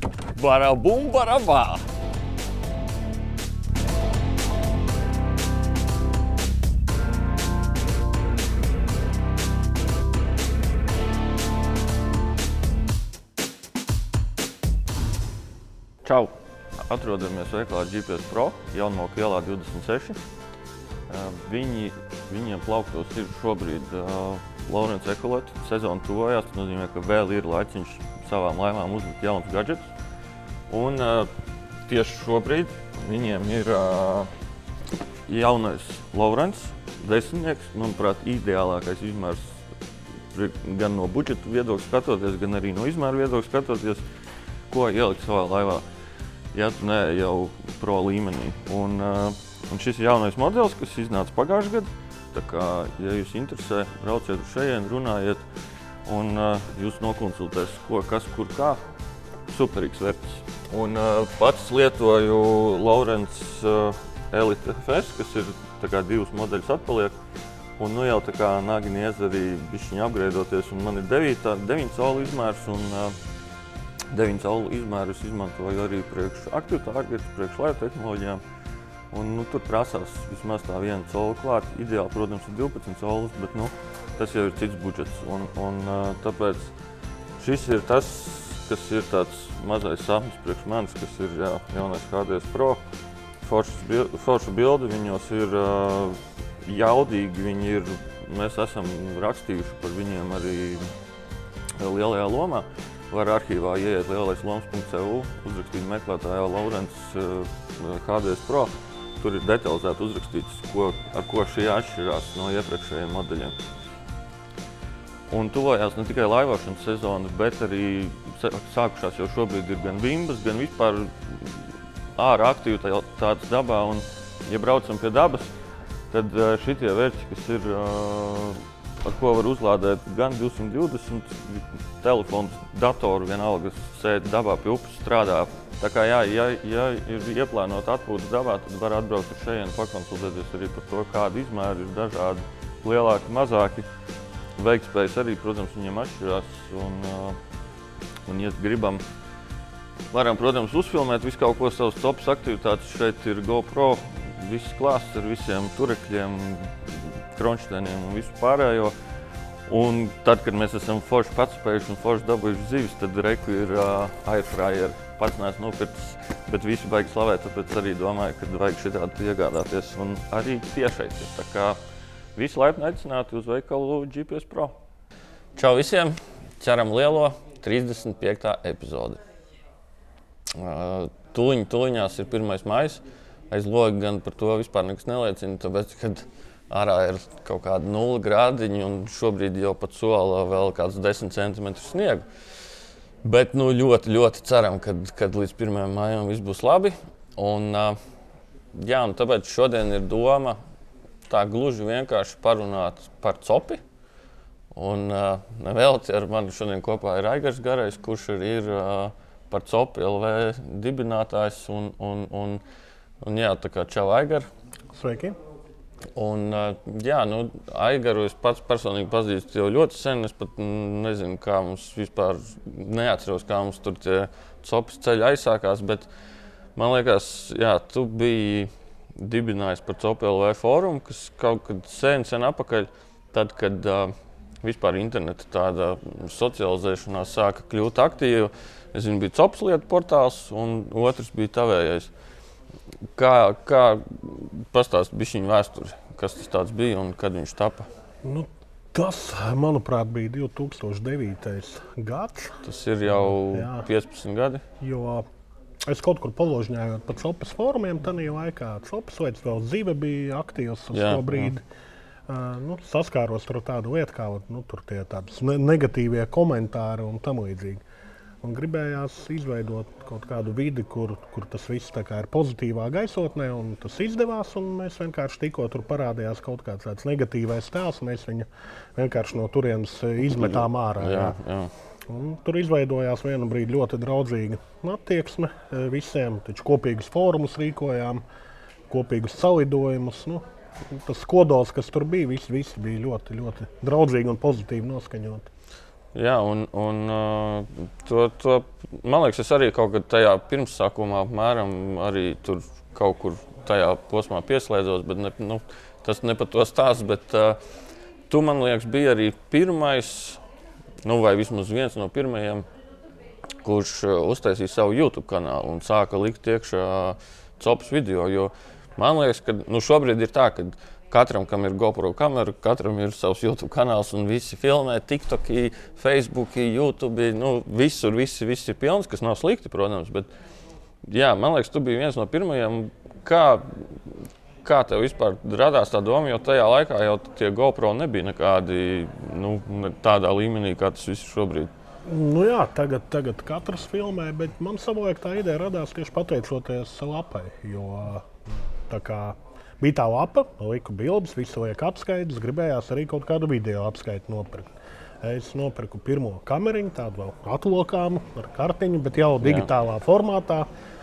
Barabum, barabā! Čau! Atrodamies veikalā GPS Pro, Jaunmalka ielā 26. Viņiem plauktos ir šobrīd Lawrence Ecolette. Sezona tuvojās, tas nozīmē, ka vēl ir laiciņš savām laivām uzlikt jaunus gadžetus. Un tieši šobrīd viņiem ir jaunais Lawrence 10, manuprāt, ideālākais izmērs gan no budžeta viedokļa skatoties, gan arī no izmēra viedokļa skatoties, ko ielikt savā laivā, ja tu ne jau pro līmenī. Un šis ir jaunais modelis, kas iznāca pagājušajā gadā. Tā kā, ja jūs interesē, brauciet uz šejien, runājiet un jūs nokonsultēs, ko, kas, kur, kā. Superīgs vērts. Un pats lietoju Lawrence Elite FS, kas ir tā kā divus modeļus atpaliek. Un nu jau tā kā nāgini iezarī bišķiņi apgreidoties, un man ir 9 colu izmērs, un 9 colu izmērus izmantoju arī priekš Active Target, priekš laivu tehnoloģijām. Un tur prasās vismaz tā viena cola klāt. Ideāli, protams, ir 12 colas, bet tas jau ir cits budžets. Un tāpēc šis ir tas, kas ir tāds mazais sapnis priekš manis, kas ir jaunais HDS Pro. Forša bildi, viņos ir jaudīgi, mēs esam rakstījuši par viņiem arī lielajā lomā. Var arhīvā ieiet lielais-loms.eu, uzrakstīt meklētājā Lawrence HDS Pro. Tur ir detalizēti uzrakstīts, ar ko šī atšķirās no iepriekšējiem modeļiem. Un tuvojās ne tikai laivošanas sezonas, bet arī sākušās jau šobrīd ir gan vimbas, gan vispār ārā aktivitātes dabā. Un, ja braucam pie dabas, tad šitie vērķi, kas ir, ar ko var uzlādēt gan 220 telefons, datoru, vienalga sēdi dabā pie upes, strādā. Tā kā ja ir ieplānota atpūtas dabā, tad var atbraukt uz šejien, pakonsultēties arī par to, kādi izmēri ir dažādi, lielāki, mazāki. Veiktspējas arī, protams, viņiem atšķirās. Un ja gribam, varam, protams, uzfilmēt visu kaut ko savas topas aktivitātes. Šeit ir GoPro, viss klāsts ar visiem turekļiem, kronšteniem un visu pārējo. Un tad, kad mēs esam forši patspējuši un forši dabūjuši zivis, tad reku ir airfryer. Pats neesmu nopircis, bet visi baigi slavēt, tāpēc arī domāju, ka vajag šitādi iegādāties un arī tiešais ir. Tā kā visi laipni aicināti uz veikalu GPS Pro. Čau visiem! Ceram lielo 35. epizodi. Tuliņās ir 1. maijs. Aiz loga gan par to vispār nekas neliecina, tāpēc, kad ārā ir kaut kādi 0 grādiņi un šobrīd jau pat sola vēl kāds 10 cm sniegu. Bet ļoti, ļoti ceram, kad līdz 1. maijam viss būs labi. Un tāpēc šodien ir doma tā gluži vienkārši parunāt par copi. Un nevēlti ar mani šodien kopā ir Aigars Garais, kurš arī ir par Copi LV dibinātājs. Un tā kā čau, Aigar. Sveiki. Un Aigaru es pats personīgi pazīstu jau ļoti sen. Es pat nezinu, kā mums vispār neatceros, kā mums tur tie Copas ceļi aizsākās, bet man liekas, tu biji dibinājis par Copi LV fórumu, kas kaut kad sen apakaļ, tad, kad vispār interneta tāda socializēšanās sāka kļūt aktīva. Es zinu, bija Copas lietu portāls un otrs bija tavējais. Kā pastāst bišķiņu vēsturi, kas tas tāds bija un kad viņš tapa? Tas, manuprāt, bija 2009. gads. Tas ir jau 15 gadi. Jo es kaut kur paložņājot pa Copas fórumiem, tanī laikā Copas vai vēl Zive bija aktīvs uz to brīdi. Saskāros ar tādu lietu, kā tur tie tādas negatīvie komentāri un tam līdzīgi. Un gribējās izveidot kaut kādu vidi, kur tas viss tā kā ir pozitīvā gaisotnē, un tas izdevās, un mēs vienkārši tikko tur parādījās kaut kāds tāds negatīvais tēls, mēs viņu vienkārši no turienes izmetām ārā. Jā. Un tur izveidojās vienu brīdi ļoti draudzīga attieksme visiem, taču kopīgus fórumus rīkojām, kopīgus salidojumus. Tas kodols, kas tur bija, visi bija ļoti, ļoti draudzīgi un pozitīvi noskaņoti. Jā, un to, man liekas, es arī kaut kad tajā pirmsākumā apmēram arī tur kaut kur tajā posmā pieslēdzos, bet tas ne par to stāsts, bet tu, man liekas, bija arī pirmais, vai vismaz viens no pirmajiem, kurš uztaisīja savu YouTube kanālu un sāka likt iekšā copas video, jo man liekas, ka šobrīd ir tā, ka katram, kam ir GoPro kamera, katram ir savs YouTube kanāls un visi filmē, TikTokī, Facebookī, YouTubī, visur, viss ir pilns, kas nav slikti, protams, bet jā, man liekas, tu biji viens no pirmajiem, kā tev vispār radās tā doma, jo tajā laikā jau tie GoPro nebija nekādi, tādā līmenī, kā tas viss šobrīd. Jā, tagad katrs filmē, bet man savulaik tā ideja radās tieši pateicoties lapai, jo tā kā bija tā lapa, liku bildes, visu liek apskaites, gribējās arī kaut kādu video apskaiti nopirkt. Es nopirku pirmo kameriņu, tādu vēl atlokāmu ar kartiņu, bet jau digitālā formātā.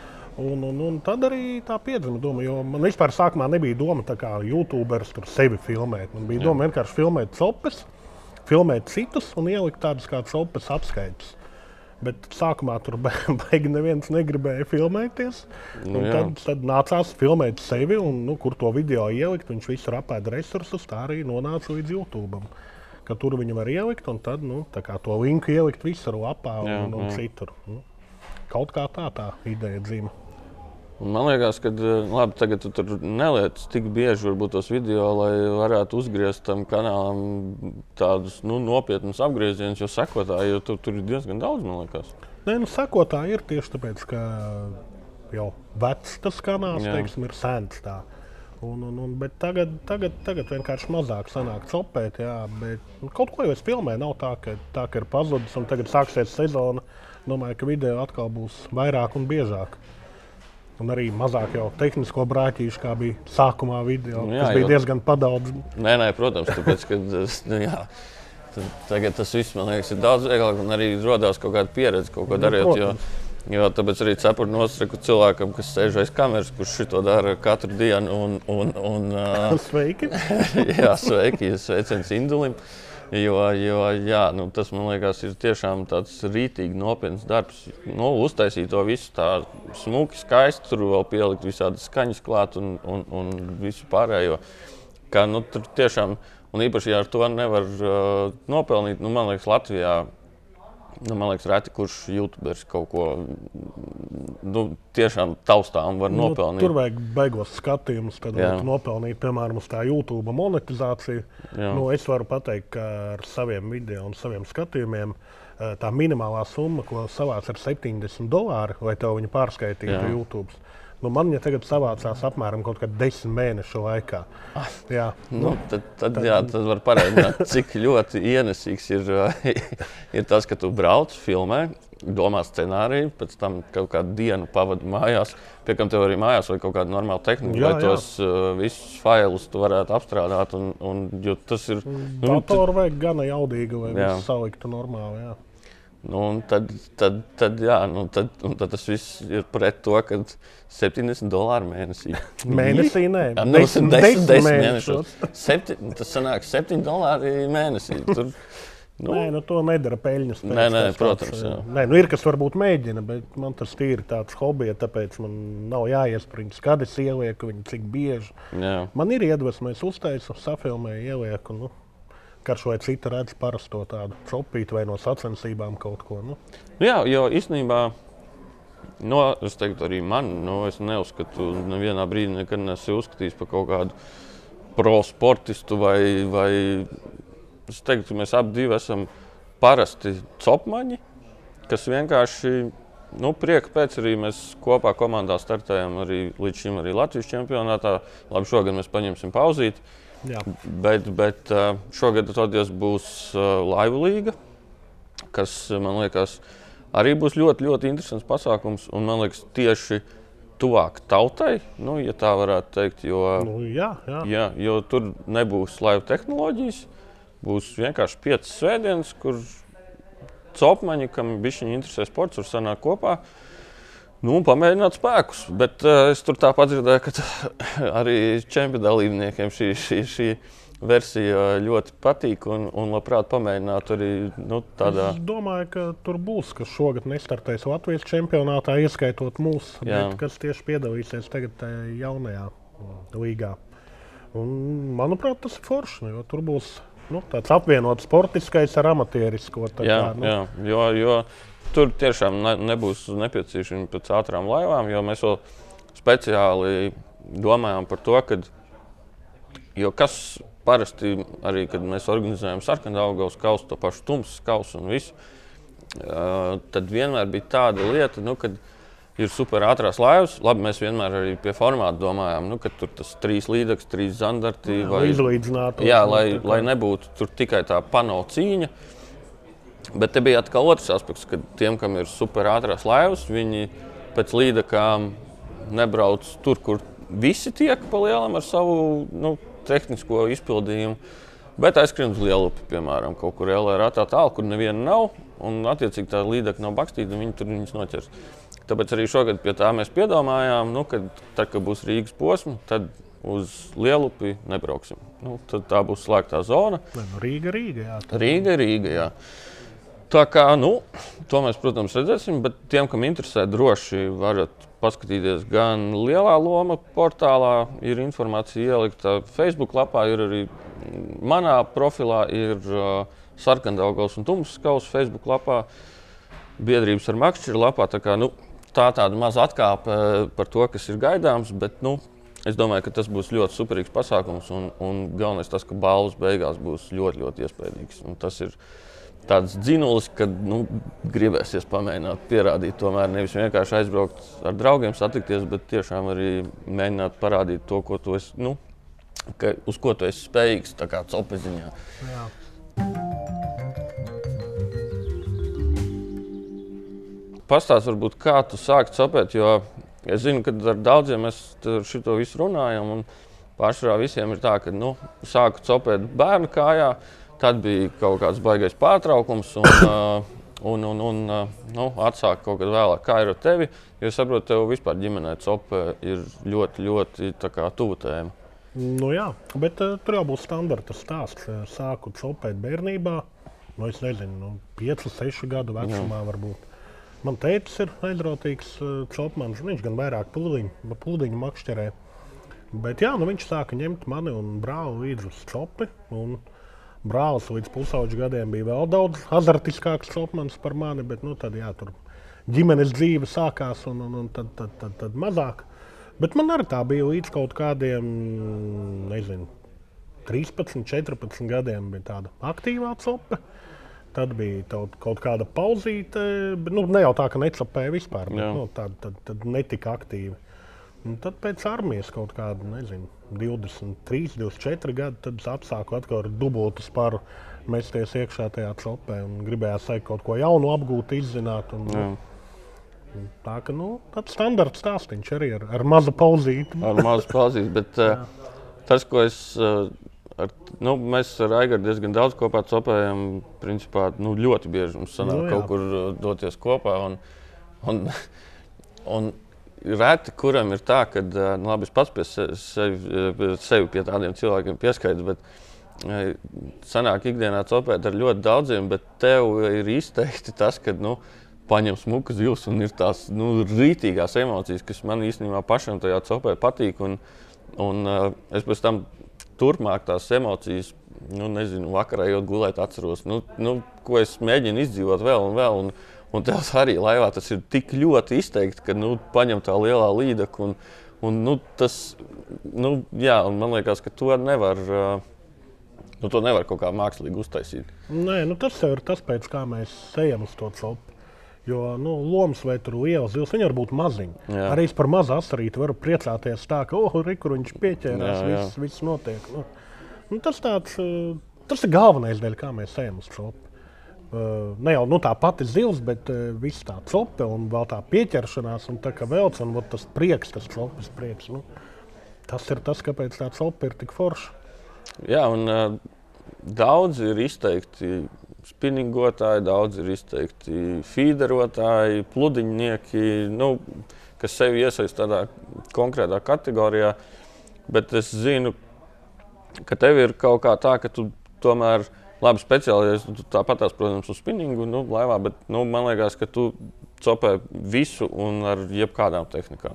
Un tad arī tā piedzima doma, jo man vispār sākumā nebija doma tā kā YouTuberis tur sevi filmēt. Man bija doma vienkārši filmēt copes, filmēt citus un ielikt tādas kā copes apskaites. Bet sākumā tur baigi neviens negribēja filmēties. Tad nācās filmēt sevi, un kur to video ielikt, viņš visu apēda resursus, tā arī nonāca līdz YouTube'am. Ka tur viņu var ielikt, un tad tā kā to linku ielikt visur lapā un citur. Kaut kā tā ideja dzīva. Man liekas, ka labi, tagad tu tur neliec tik bieži varbūt tos video, lai varētu uzgriezt tam kanālam tādus nopietnus apgriezienus, jo sekotāji, jo tur ir diezgan daudz, man liekas. Nē, sekotāji ir tieši tāpēc, ka jau vecs tas kanāls, teiksim, ir sens tā. Bet tagad vienkārši mazāk sanāk copēt, jā, bet kaut ko jau es filmēju, nav tā, ka ir pazudis un tagad sāksies sezona. Domāju, ka video atkal būs vairāk un biežāk. Un arī mazāk jau tehnisko brāķīšu, kā bija sākumā video, kas bija diezgan padaudz. Nē, protams, tāpēc, ka tagad tas viss, man liekas, ir daudz vieglāk un arī rodās kaut kāda pieredze, kaut ko darīt. Jo tāpēc arī cepuri nosreku cilvēkam, kas sēž aiz kameras, kurš šito dara katru dienu. Sveiki! Jā, sveiki, sveiciens Indulim. Jo tas, man liekas, ir tiešām tāds rītīgi nopietns darbs. Uztaisīt to visu tā smuki, skaisti, tur vēl pielikt visādas skaņas klāt un visu pārējo. Kā, tur tiešām, un īpaši, ja ar to nevar nopelnīt, man liekas, Latvijā, reti, kurš YouTuberis kaut ko tiešām taustām var nopelnīt. Tur vajag beigos skatījumus, tad var nopelnīt, piemēram, uz tā YouTube monetizāciju. Es varu pateikt, ka ar saviem video un saviem skatījumiem tā minimālā summa, ko savāc ar $70, lai tev viņu pārskaitītu YouTube. Man viņa tagad savācās apmēram kaut kad 10 mēnešu laikā. Jā. Tad var parādīt, cik ļoti ienesīgs ir tas, ka tu brauc, filmē, domā scenāriju, pēc tam kaut kādu dienu pavadi mājās, pie kam tev arī mājās vai kaut kāda normāla tehnika, lai tos visus failus tu varētu apstrādāt. Jo tas ir... Datoru vajag gana jaudīgi, lai visu saliktu normāli, jā. Tad tas viss ir pret to, ka $70 mēnesī. Mēnesī nē. 10 mēnešos. Tas sanāk $7 mēnesī. Nē, to nedara peļņas pēc. Nē, protams. Nē, ir, kas varbūt mēģina, bet man tas ir tāds hobija, tāpēc man nav jāiespriņķis, kad es ielieku viņu, cik bieži. Jā. Man ir iedvesma, es uztaisu, safilmēju, ielieku. Karš vai cita redz parasto tādu čopīti vai no sacensībām kaut ko. Jā, jo īstenībā, es teiktu arī man, es neuzskatu, nevienā brīdī nekad neesmu uzskatījis par kaut kādu pro sportistu vai es teiktu, ka mēs abi divi esam parasti copmaņi, kas vienkārši, prieka pēc arī mēs kopā komandā startējam arī līdz šim arī Latvijas čempionātā. Labi, šogad mēs paņemsim pauzīt. Jā. Bet šogad toties būs laivu līga, kas, man liekas, arī būs ļoti, ļoti interesants pasākums. Un, man liekas, tieši tuvāk tautai, ja tā varētu teikt, jo tur nebūs laivu tehnoloģijas. Būs vienkārši 5 svētdienas, kur copmaņi, kam bišķiņi interesē sports, var sanākt kopā. Pamēģināt spēkus, bet es tur tāpat dzirdēju, ka arī čempi dalībniekiem šī versija ļoti patīk un labprāt pamēģinātu arī tādā. Es domāju, ka tur būs, kas šogad nestartēs Latvijas čempionātā, ieskaitot mūs, bet kas tieši piedalīsies tagad jaunajā līgā. Un, manuprāt, tas ir forši, jo tur būs tāds apvienots sportiskais ar amatierisku. Jo tur tiešām nebūs nepieciešami pēc ātrām laivām, jo mēs vēl speciāli domājām par to, jo kas parasti arī, kad mēs organizējam Sarkandaugavas kausu, to pašu Tumsas kausu un visu, tad vienmēr bija tāda lieta, kad ir super ātrās laivas. Labi, mēs vienmēr arī pie formāta domājām, ka tur tas 3 līdzekļi, 3 zandarti. Izlīdzinātu. Jā, lai nebūtu tur tikai tā pano cīņa. Bet te bija atkal otrs aspekts, ka tiem, kam ir super ātrās laivas, viņi pēc līdekām nebrauc tur, kur visi tiek pa lielam ar savu tehnisko izpildījumu, bet aizskrien uz Lielupi, piemēram, kaut kur LR tālu, kur neviena nav, un attiecīgi tā līdeka nav bakstīta, un viņi tur viņus noķers. Tāpēc arī šogad pie tā mēs piedomājām, kad tad, kad būs Rīgas posma, tad uz Lielupi nebrauksim. Tad tā būs slēgtā zona. Rīga, jā. Rīga, jā. Tā kā, to mēs, protams, redzēsim, bet tiem, kam interesē, droši varat paskatīties gan Lielā Loma portālā, ir informācija ielikta Facebook lapā, ir arī manā profilā, ir Sarkandaugavas un Tumsas kausa Facebook lapā, biedrības ar makšķeru lapā. Tā kā, tāda maza atkāpe par to, kas ir gaidāms, bet, es domāju, ka tas būs ļoti superīgs pasākums un galvenais tas, ka balvas beigās būs ļoti, ļoti iespaidīgs. Un tas ir tāds dzinulis, kad gribēsies pamēģināt pierādīt, tomēr nevis vienkārši aizbraukt ar draugiem, satikties, bet tiešām arī mēģināt parādīt to, ko tu esi, uz ko tu esi spējīgs, tā kā copeziņā. Jā. Pastāst varbūt, kā tu sāki copēt, jo es zinu, ka ar daudziem mēs šito visu runājam, un pārsvarā visiem ir tā, ka sāku copēt bērnu kājā. Tad bija kaut kāds baigais pārtraukums un atsāka kaut kad vēlāk. Kā ir ar tevi? Jo es saprotu, tev vispār ģimenē cope ir ļoti, ļoti tuva tēma. Jā, bet tur jau būs standarta stāsts. Sāku copēt bērnībā, es nezinu, 5-6 gadu vecumā varbūt. Man tētis ir aizrautīgs copmans, viņš gan vairāk pludiņu makšķerē. Bet viņš sāka ņemt mani un brāli līdz uz copi. Brālis līdz pusauģu gadiem bija vēl daudz azartiskāks copmans par mani, bet tad tur ģimenes dzīve sākās un tad mazāk. Bet man arī tā bija līdz kaut kādiem, 13, 14 gadiem bija tāda aktīvā cope. Tad bija kaut kāda pauzīte, bet ne jau tā, ka necopēja vispār, bet tad netika aktīvi. Un tad pēc armijas kaut kāda, 23, 24 gadi, tad atsāku atkal ar dubultu sparu mesties iekšā tajā copē un gribējās kaut ko jaunu apgūt, izzināt. Tā ka, tāds standarts stāstiņš arī ar mazu pauzīti. Ar mazu pauzīti, bet tas, ko mēs ar Aigaru diezgan daudz kopā copējam, principā, ļoti bieži mums sanāk kaut kur doties kopā un reti, kuram ir tā, ka, labi, es pats pie sevi pie tādiem cilvēkiem pieskaitu, bet sanāk ikdienā copēt ar ļoti daudziem, bet tev ir izteikti tas, ka, paņem smuku zivs un ir tās, rītīgās emocijas, kas man īstenībā pašam tajā copē patīk, un es pēc tam turpmāk tās emocijas, vakarā ejot gulēt atceros, ko es mēģinu izdzīvot vēl un vēl, un tev arī laivā tas ir tik ļoti izteikti, ka paņem tā lielā līdeka un tas, un man liekas, ka to nevar kaut kā mākslīgi uztaisīt. Nē, tas jau ir tas, pēc kā mēs ejam uz to copu. Jo lomas vai tur liela zivs, viņi var būt maziņi. Jā. Arī es par mazu asarīti varu priecāties tā, ka kur viņš pieķērās, viss notiek. Tas ir galvenais dēļ, kā mēs ejam uz copu. Ne jau tā pati zivs, bet viss tā cope un vēl tā pieķeršanās un tā kā velc un tas prieks, tas copes prieks. Tas ir tas, kāpēc tā cope ir tik forša. Jā, un daudzi ir izteikti spinningotāji, daudzi ir izteikti fīderotāji, pludiņnieki, kas sevi iesaist tādā konkrētā kategorijā. Bet es zinu, ka tev ir kaut kā tā, ka tu tomēr labi speciālies, tu tāpatās, protams, uz spinningu, laivā, bet man liekas, ka tu copē visu un ar jebkādām tehnikām.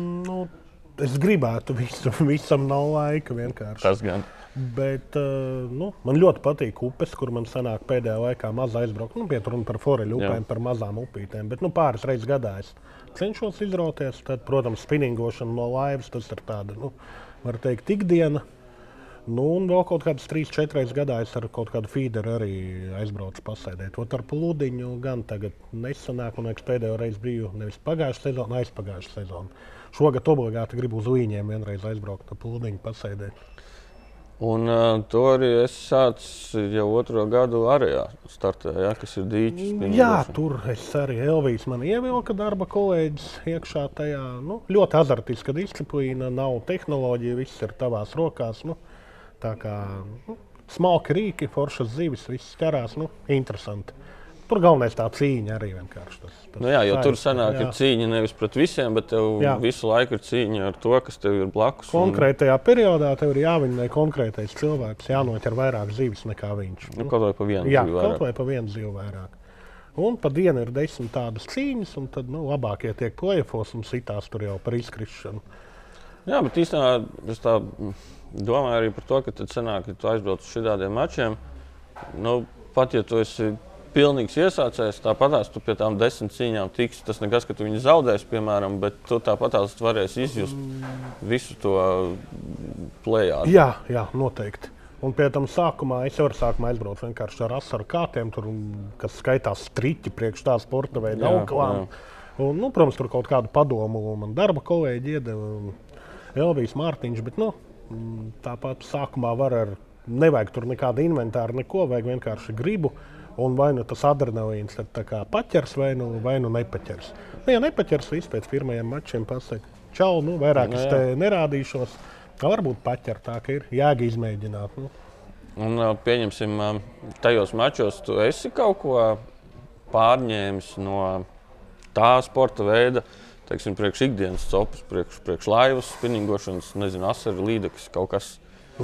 Es gribētu visam nav laika vienkārši. Tas gan. Bet man ļoti patīk upes, kur man sanāk pēdējā laikā maz aizbraukt. Piet runa par foreļu upēm, par mazām upītēm, bet pāris reizes gadā es cenšos izrauties. Tad, protams, spinningošana no laivas, tas ir tāda, var teikt, ikdiena. Un vēl kaut kādas 3-4 reizes gadā es ar kaut kādu feederu arī aizbraucu pasēdēt. Ar plūdiņu gan tagad nesanāk, un pēdējo reizi biju nevis pagājušā sezona, aizpagājušā sezona. Šogad obligāti gribu uz Līņiem vienreiz aizbraukt ar plūdiņu pasēdēt. Un to arī es sācu jau 2. gadu arējā startē, kas ir dīķis. Jā, tur es arī Elvijas man ievilka darba kolēģis iekšā tajā. Ļoti azartiska disciplīna, nav tehnoloģija, viss ir tavās rokās. Tā kā smalki rīki, foršas zivis, viss ķerās, interesanti. Tur galvenais tā cīņa arī vienkārši. Jo tur sanāk ir cīņa nevis pret visiem, bet tev visu laiku ir cīņa ar to, kas tev ir blakus. Konkrētajā periodā tev ir jāviņai konkrētais cilvēks, jānoķer vairāk zivis nekā viņš. Kaut vai pa vienu zivi vairāk. Kaut vai pa vienu zivi vairāk. Un pa dienu ir 10 tādas cīņas, un tad labākie tiek play-offos un sitās tur jau par izkrišanu. Jā, bet īstenībā es tā domāju arī par to, ka tad sanāk, ka tu aizbrauc uz šitādiem mačiem. Pat ja tu esi pilnīgs iesācējs, tāpatās tu pie tām 10 cīņām tiksi. Tas nekas, ka tu viņu zaudēsi, piemēram, bet tu tāpatās varēsi izjust visu to plējādu. Jā, noteikti. Un pie tam sākumā es varu aizbraukt vienkārši ar asaru kātiem, kas skaitās striķi priekš tā sporta veida auklām. Un, protams, tur kaut kādu padomu man darba kolēģi iedeva Elvijas Mārtiņš, bet tāpat sākumā nevajag tur nekādu inventāru, neko, vajag vienkārši gribu. Un vai tas adrenalīns tad paķers vai nu nepaķers. Ja nepaķers, viss pēc pirmajiem mačiem pasaka, čau, vairāk es te nerādīšos. Varbūt paķer tā, ka ir jēga izmēģināt. Un pieņemsim, tajos mačos tu esi kaut ko pārņēmis no tā sporta veida, teiksim, priekš ikdienas copas, priekš laivas, spinningošanas, nezinu, asaru līdeklis, kaut kas.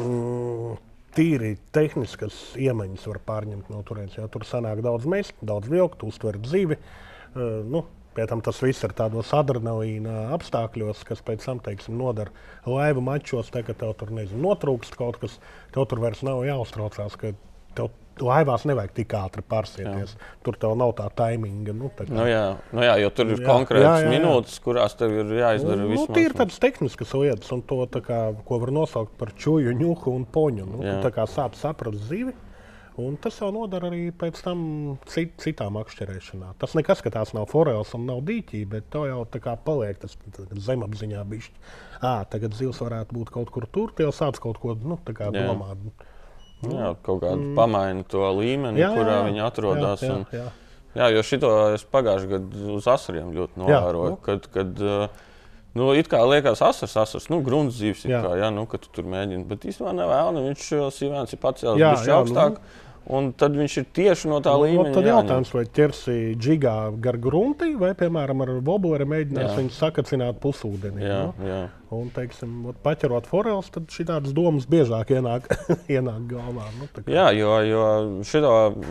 Tīri tehniskas iemaņas var pārņemt no turienes, jo tur sanāk daudz mest, daudz vilkt, uztvert zivi. Pie tam tas viss ir tādos adrenalīna apstākļos, kas pēc tam, teiksim, nodara laivu mačos, ka tev tur, notrūkst kaut kas, tev tur vairs nav jāuztraucās, ka tev laivās nevajag tik ātri pārsieties. Tur tev nav tā taiminga. Jo tur ir konkrētas minūtes, kurās tev ir jāizdara viss. Tie ir tādas tehniskas lietas, un to, ko var nosaukt par čuju, ņuhu un poņu. Tu sāp saprast zivi, un tas jau nodara arī pēc tam citām akšķerēšanām. Tas nekas, ka tās nav forels un nav dīķī, bet to jau paliek tas zemapziņā bišķi. Tagad zivs varētu būt kaut kur tur, tie jau sāc kaut ko domāt. Jā, kaut kādu pamaina to līmeni, kurā viņi atrodas. Jo šito es pagājušajā gadā uz asariem ļoti novēroju, kad it kā liekas asars, grunts zivs, ka tu tur mēģini, bet īstenībā nevēl, viņš sīvēns ir pacēlis bišķi augstāk. Un tad viņš ir tieši no tā līmeņa. Tad jautājums, vai ķersi džigā gar grunti, vai, piemēram, ar wobleri mēģinās viņu sakacināt pusūdenī. Un, teiksim, paķerot forels, tad šitādas domas biežāk ienāk galvā. Jo šito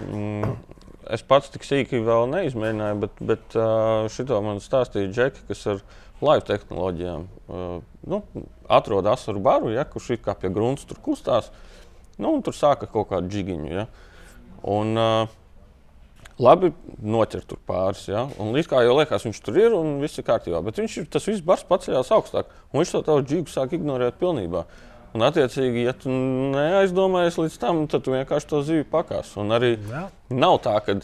es pats tik sīki vēl neizmēģināju, bet šito man stāstīja Džeki, kas ar laivu tehnoloģijām atrod asaru baru, kurš ir kā pie grunts tur kustās. Un tur sāka kaut kādu džigiņu. Un labi noķer tur pāris. Un līdz kā jau liekas, viņš tur ir un viss ir kārtībā. Bet tas viss bars paceļās augstāk. Un viņš to tavu džigu sāk ignorēt pilnībā. Un attiecīgi, ja tu neaizdomājies līdz tam, tad tu vienkārši to zivi pakās. Un arī nav tā, ka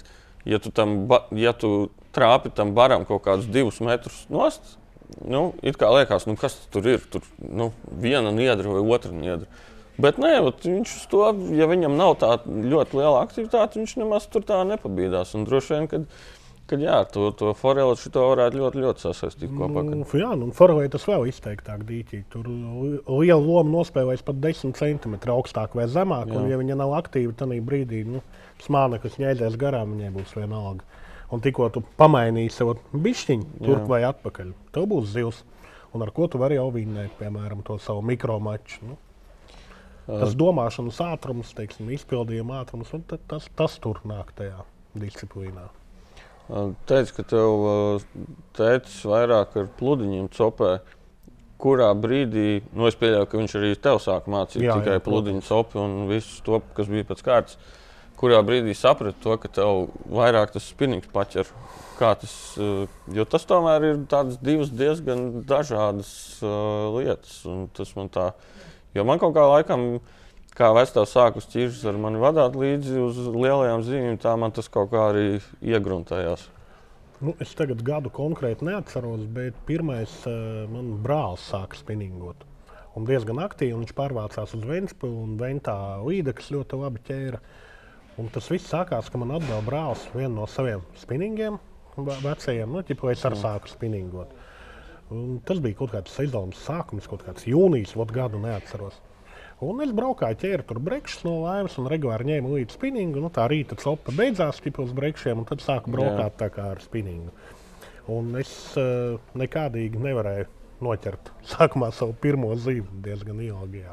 ja tu trāpi tam baram kaut kādus 2 metrus nost, it kā liekas, kas tur ir? Tur viena niedra vai otra niedra. Bet nē, viņš to, ja viņam nav tā ļoti liela aktivitāte, viņš nemaz tur tā nepabīdās. Un droši vien, kad to foreli šito varētu ļoti, ļoti sasaistīt kopā. Forelī tas vēl izteiktāk dīķī. Tur liela loma nospēlēs pat 10 centimetru augstāk vai zemāk. Un, ja viņa nav aktīva, tad brīdī smāna, kas ņēdēs garām, viņai būs vienalga. Un tikko tu pamainīsi sev bišķiņu turp vai atpakaļ, tev būs zivs. Un ar ko tu vari jau vinnēt, piemēram, to savu mikromaču. Tas domāšanas ātrums, teiksim, izpildījuma ātrums, un tas tur nāk tajā disciplīnā. Teici, ka tev tētis vairāk ar pludiņiem copē. Kurā brīdī, es pieļauju, ka viņš arī tev sāk mācīt tikai pludiņu copi un visu to, kas bija pēc kārtas. Kurā brīdī saprati to, ka tev vairāk tas spinnings paķer? Kā tas, jo tas tomēr ir tādas divas diezgan dažādas lietas. Un tas man tā, jo man kaut kā laikam, kā vectēvs sāk uz ķiržas ar mani vadāt līdzi uz lielajām zīmēm, tā man tas kaut kā arī iegruntējās. Es tagad gadu konkrēti neatceros, bet pirmais man brālis sāka spinningot. Un diezgan aktīvi viņš pārvācās uz Ventspili un Ventā līdekļus ļoti labi ķēra. Un tas viss sākās, ka man atdeva brālis vienu no saviem spinningiem vecajiem, lai es arī sāku spinningot. Un tas bija kaut kāds sezonas sākums, kaut kāds jūnijas, gadu neatceros. Un es braukāju, ķēru tur brekšus no laivas un regulāri ņēmu līdz spinningu. Tā rīta copa beidzās uz brekšiem un tad sāku braukāt tā kā ar spinningu. Un es nekādīgi nevarēju noķert sākumā savu pirmo zīvi diezgan ilgi.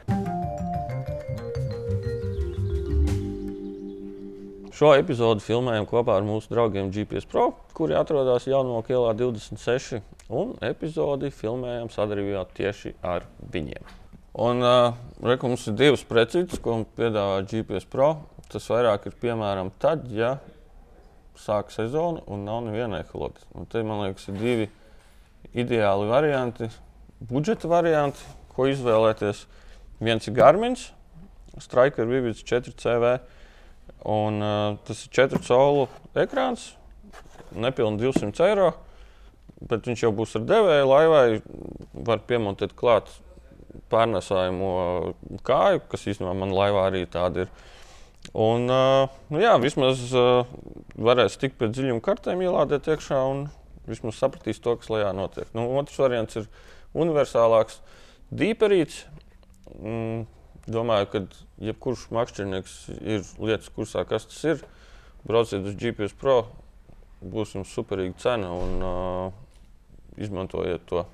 Šo epizodu filmējam kopā ar mūsu draugiem GPS Pro, kuri atrodas Jaunmoka ielā 26, un epizodi filmējam sadarbībā tieši ar viņiem. Un mums ir divas precītas, ko piedāvā GPS Pro. Tas vairāk ir piemēram tad, ja sāk sezonu un nav neviena eholote. Un te, man liekas, ir divi ideāli varianti, budžeta varianti, ko izvēlēties. Viens ir Garmins, Striker Vivid 4CV, un tas ir 4 colu ekrāns, nepilni 200 eiro, bet viņš jau būs ar devēju laivai, var piemontēt klāt pārnesājumu kāju, kas īstenībā man laivā arī tāda ir. Un, vismaz varēs tikt pie dziļuma kartēm, ielādēt iekšā un vismaz sapratīs to, kas lejā notiek. Otrs variants ir universālāks dīperīts. Domāju, ka jebkurš makšķernieks ir lietas kursā, kas tas ir. Brauciet uz GPS Pro, būs jums superīga cena un izmantojiet to.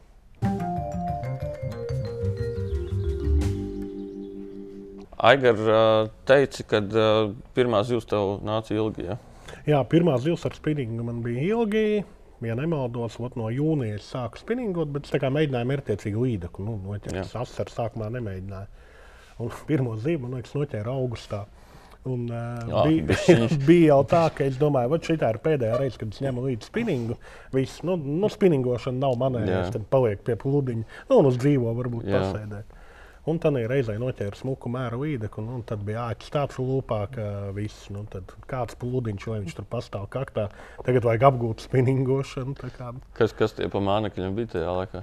Aigar teici, ka pirmā zivs tev nāca ilgi, ja? Jā, pirmā zivs ar spinningu man bija ilgi. Ja nemaldos, no jūnija es sāku spinningot, bet es tā kā mēģināju mērķtiecīgi līdeku. Noķert asaru sākumā nemēģināju. Un pirmo zivu, man liekas, noķēra augustā. Un bija jau tā, ka es domāju, šitā ir pēdējā reize, kad es ņemu līdzi spinningu. Viss, spinningošana nav manējais, tad paliek pie pludiņa. Un uz dzīvo varbūt pasēdēt. Un tad reizē noķēra smuku mēru līdeku, un tad bija āķis tāds lūpā, ka viss, tad kāds pludiņš, lai viņš tur pastāv kaktā. Tagad vajag apgūt spinningošanu. Kas tie pa mānekļiem bija tajā laikā?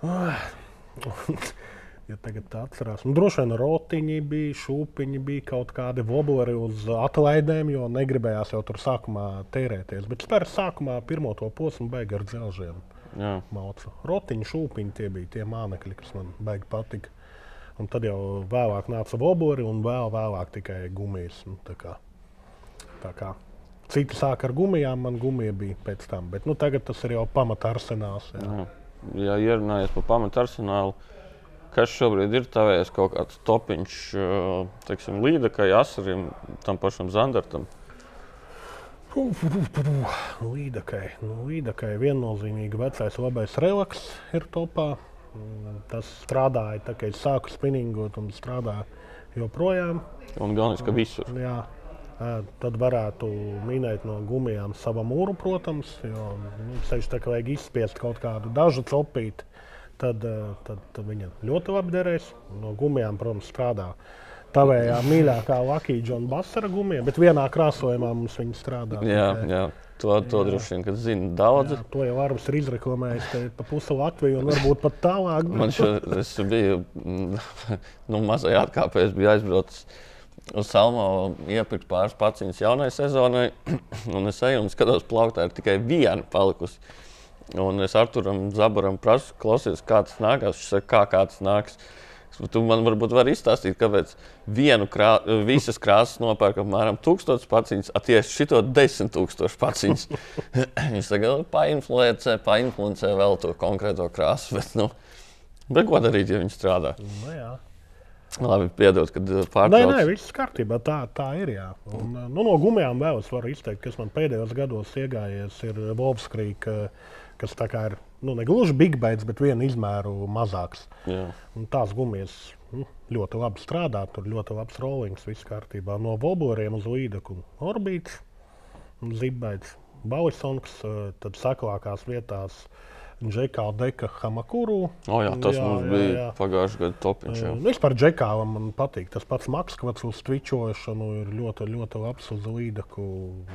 Ja tagad tā atcerās. Droši vien rotiņi bija, šūpiņi bija, kaut kādi wobleri uz atlaidēm, jo negribējās jau tur sākumā tērēties. Bet spērs sākumā pirmo to posmu beig ar dzelžiem. Maucu. Rotiņi, šūpiņi tie bija tie mānekļi, kas man beig patika. Un tad jau vēlāk nāca wobleri un vēlāk tikai gumijas. Tā kā citi sāk ar gumijām, man gumija bija pēc tam. Bet tagad tas ir jau pamata arsenāls. Ja ierunājies par pamata arsenālu, kas šobrīd ir tavējais kaut kāds topiņš, teiksim, līdekai, asarim, tam pašam zandartam? Līdekai viennozīmīgi vecais labais relaks ir topā. Tas strādāja, tā kā es sāku spinningot un strādāju joprojām. Un galvenais, ka visur. Jā, tad varētu minēt no gumijām Sava Mūru, protams, jo sevišķi tā kā vajag izspiest kaut kādu dažu copīti, tad viņa ļoti labi derēs. No gumijām, protams, strādā tavējā mīļākā Lucky John Bassara gumija, bet vienā krāsojumā mums viņa strādā. Jā. To droši vien, kad zina daudzi. Jā, to jau Arvis ir izreklamējis pa pusi Latviju un varbūt pat tālāk. Es biju, mazai atkāpēs, biju aizbraucis uz Salmo iepirkt pāris paciņas jaunai sezonai. Un es eju un skatos plauktā, ir tikai viena palikusi. Un es Arturam Zabaram prasu, klausies, kā tas nākās. Viņš saka, kā tas nāks. Tu man varbūt vari izstāstīt, kāpēc visas krāsas nopērk apmēram 1000 paciņas, tieši šito 10 000 paciņas. Viņš saka, painfluencē vēl to konkrēto krāsu, bet ko darīt, ja viņi strādā? Jā. Labi, piedod, kad pārtrauc. Nē, viss kārtībā, tā ir, jā. Un, no gumijām vēl es varu izteikt, kas man pēdējos gados iegājies, ir Wolves Creek, kas tā kā ir, ne gluži big baits, bet vienu izmēru mazāks. Jā. Un tās gumijas ļoti labi strādā, tur ļoti labs rollings, viss kārtībā. No Volboriem uz Līdaku Orbīts, Zibbaits, Balisonks, tad saklākās vietās Džekā Deka Hamakuru. Tas mums bija pagājušajā gadā topiņš. Vispār Džekāvam man patīk. Tas pats Makskvats uz twitchošanu ir ļoti, ļoti labs uz Līdaku.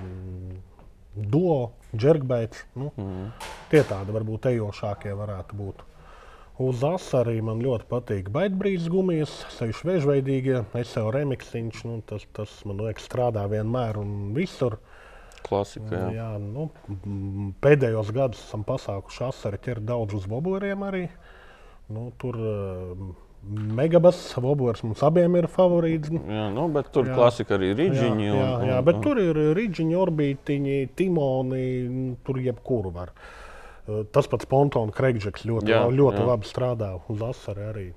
Duo, Džerkbeits. Tie tādi varbūt ejošākie varētu būt. Uz Asarī man ļoti patīk Baitbrīz gumijas, sevišķi vēžveidīgie, SEO remiksiņš. Tas man liekas strādā vienmēr un visur. Klasika, jā. Pēdējos gadus esam pasākuši Asari ķert daudz uz wobleriem arī. Tur Megabas woblers mums abiem ir favorīts. Jā, bet tur klasika arī riģiņi. Bet tur ir riģiņi, orbītiņi, timoni, tur jebkuru var. Tas pats Pontona Kregžeks ļoti labi strādā uz Asari arī.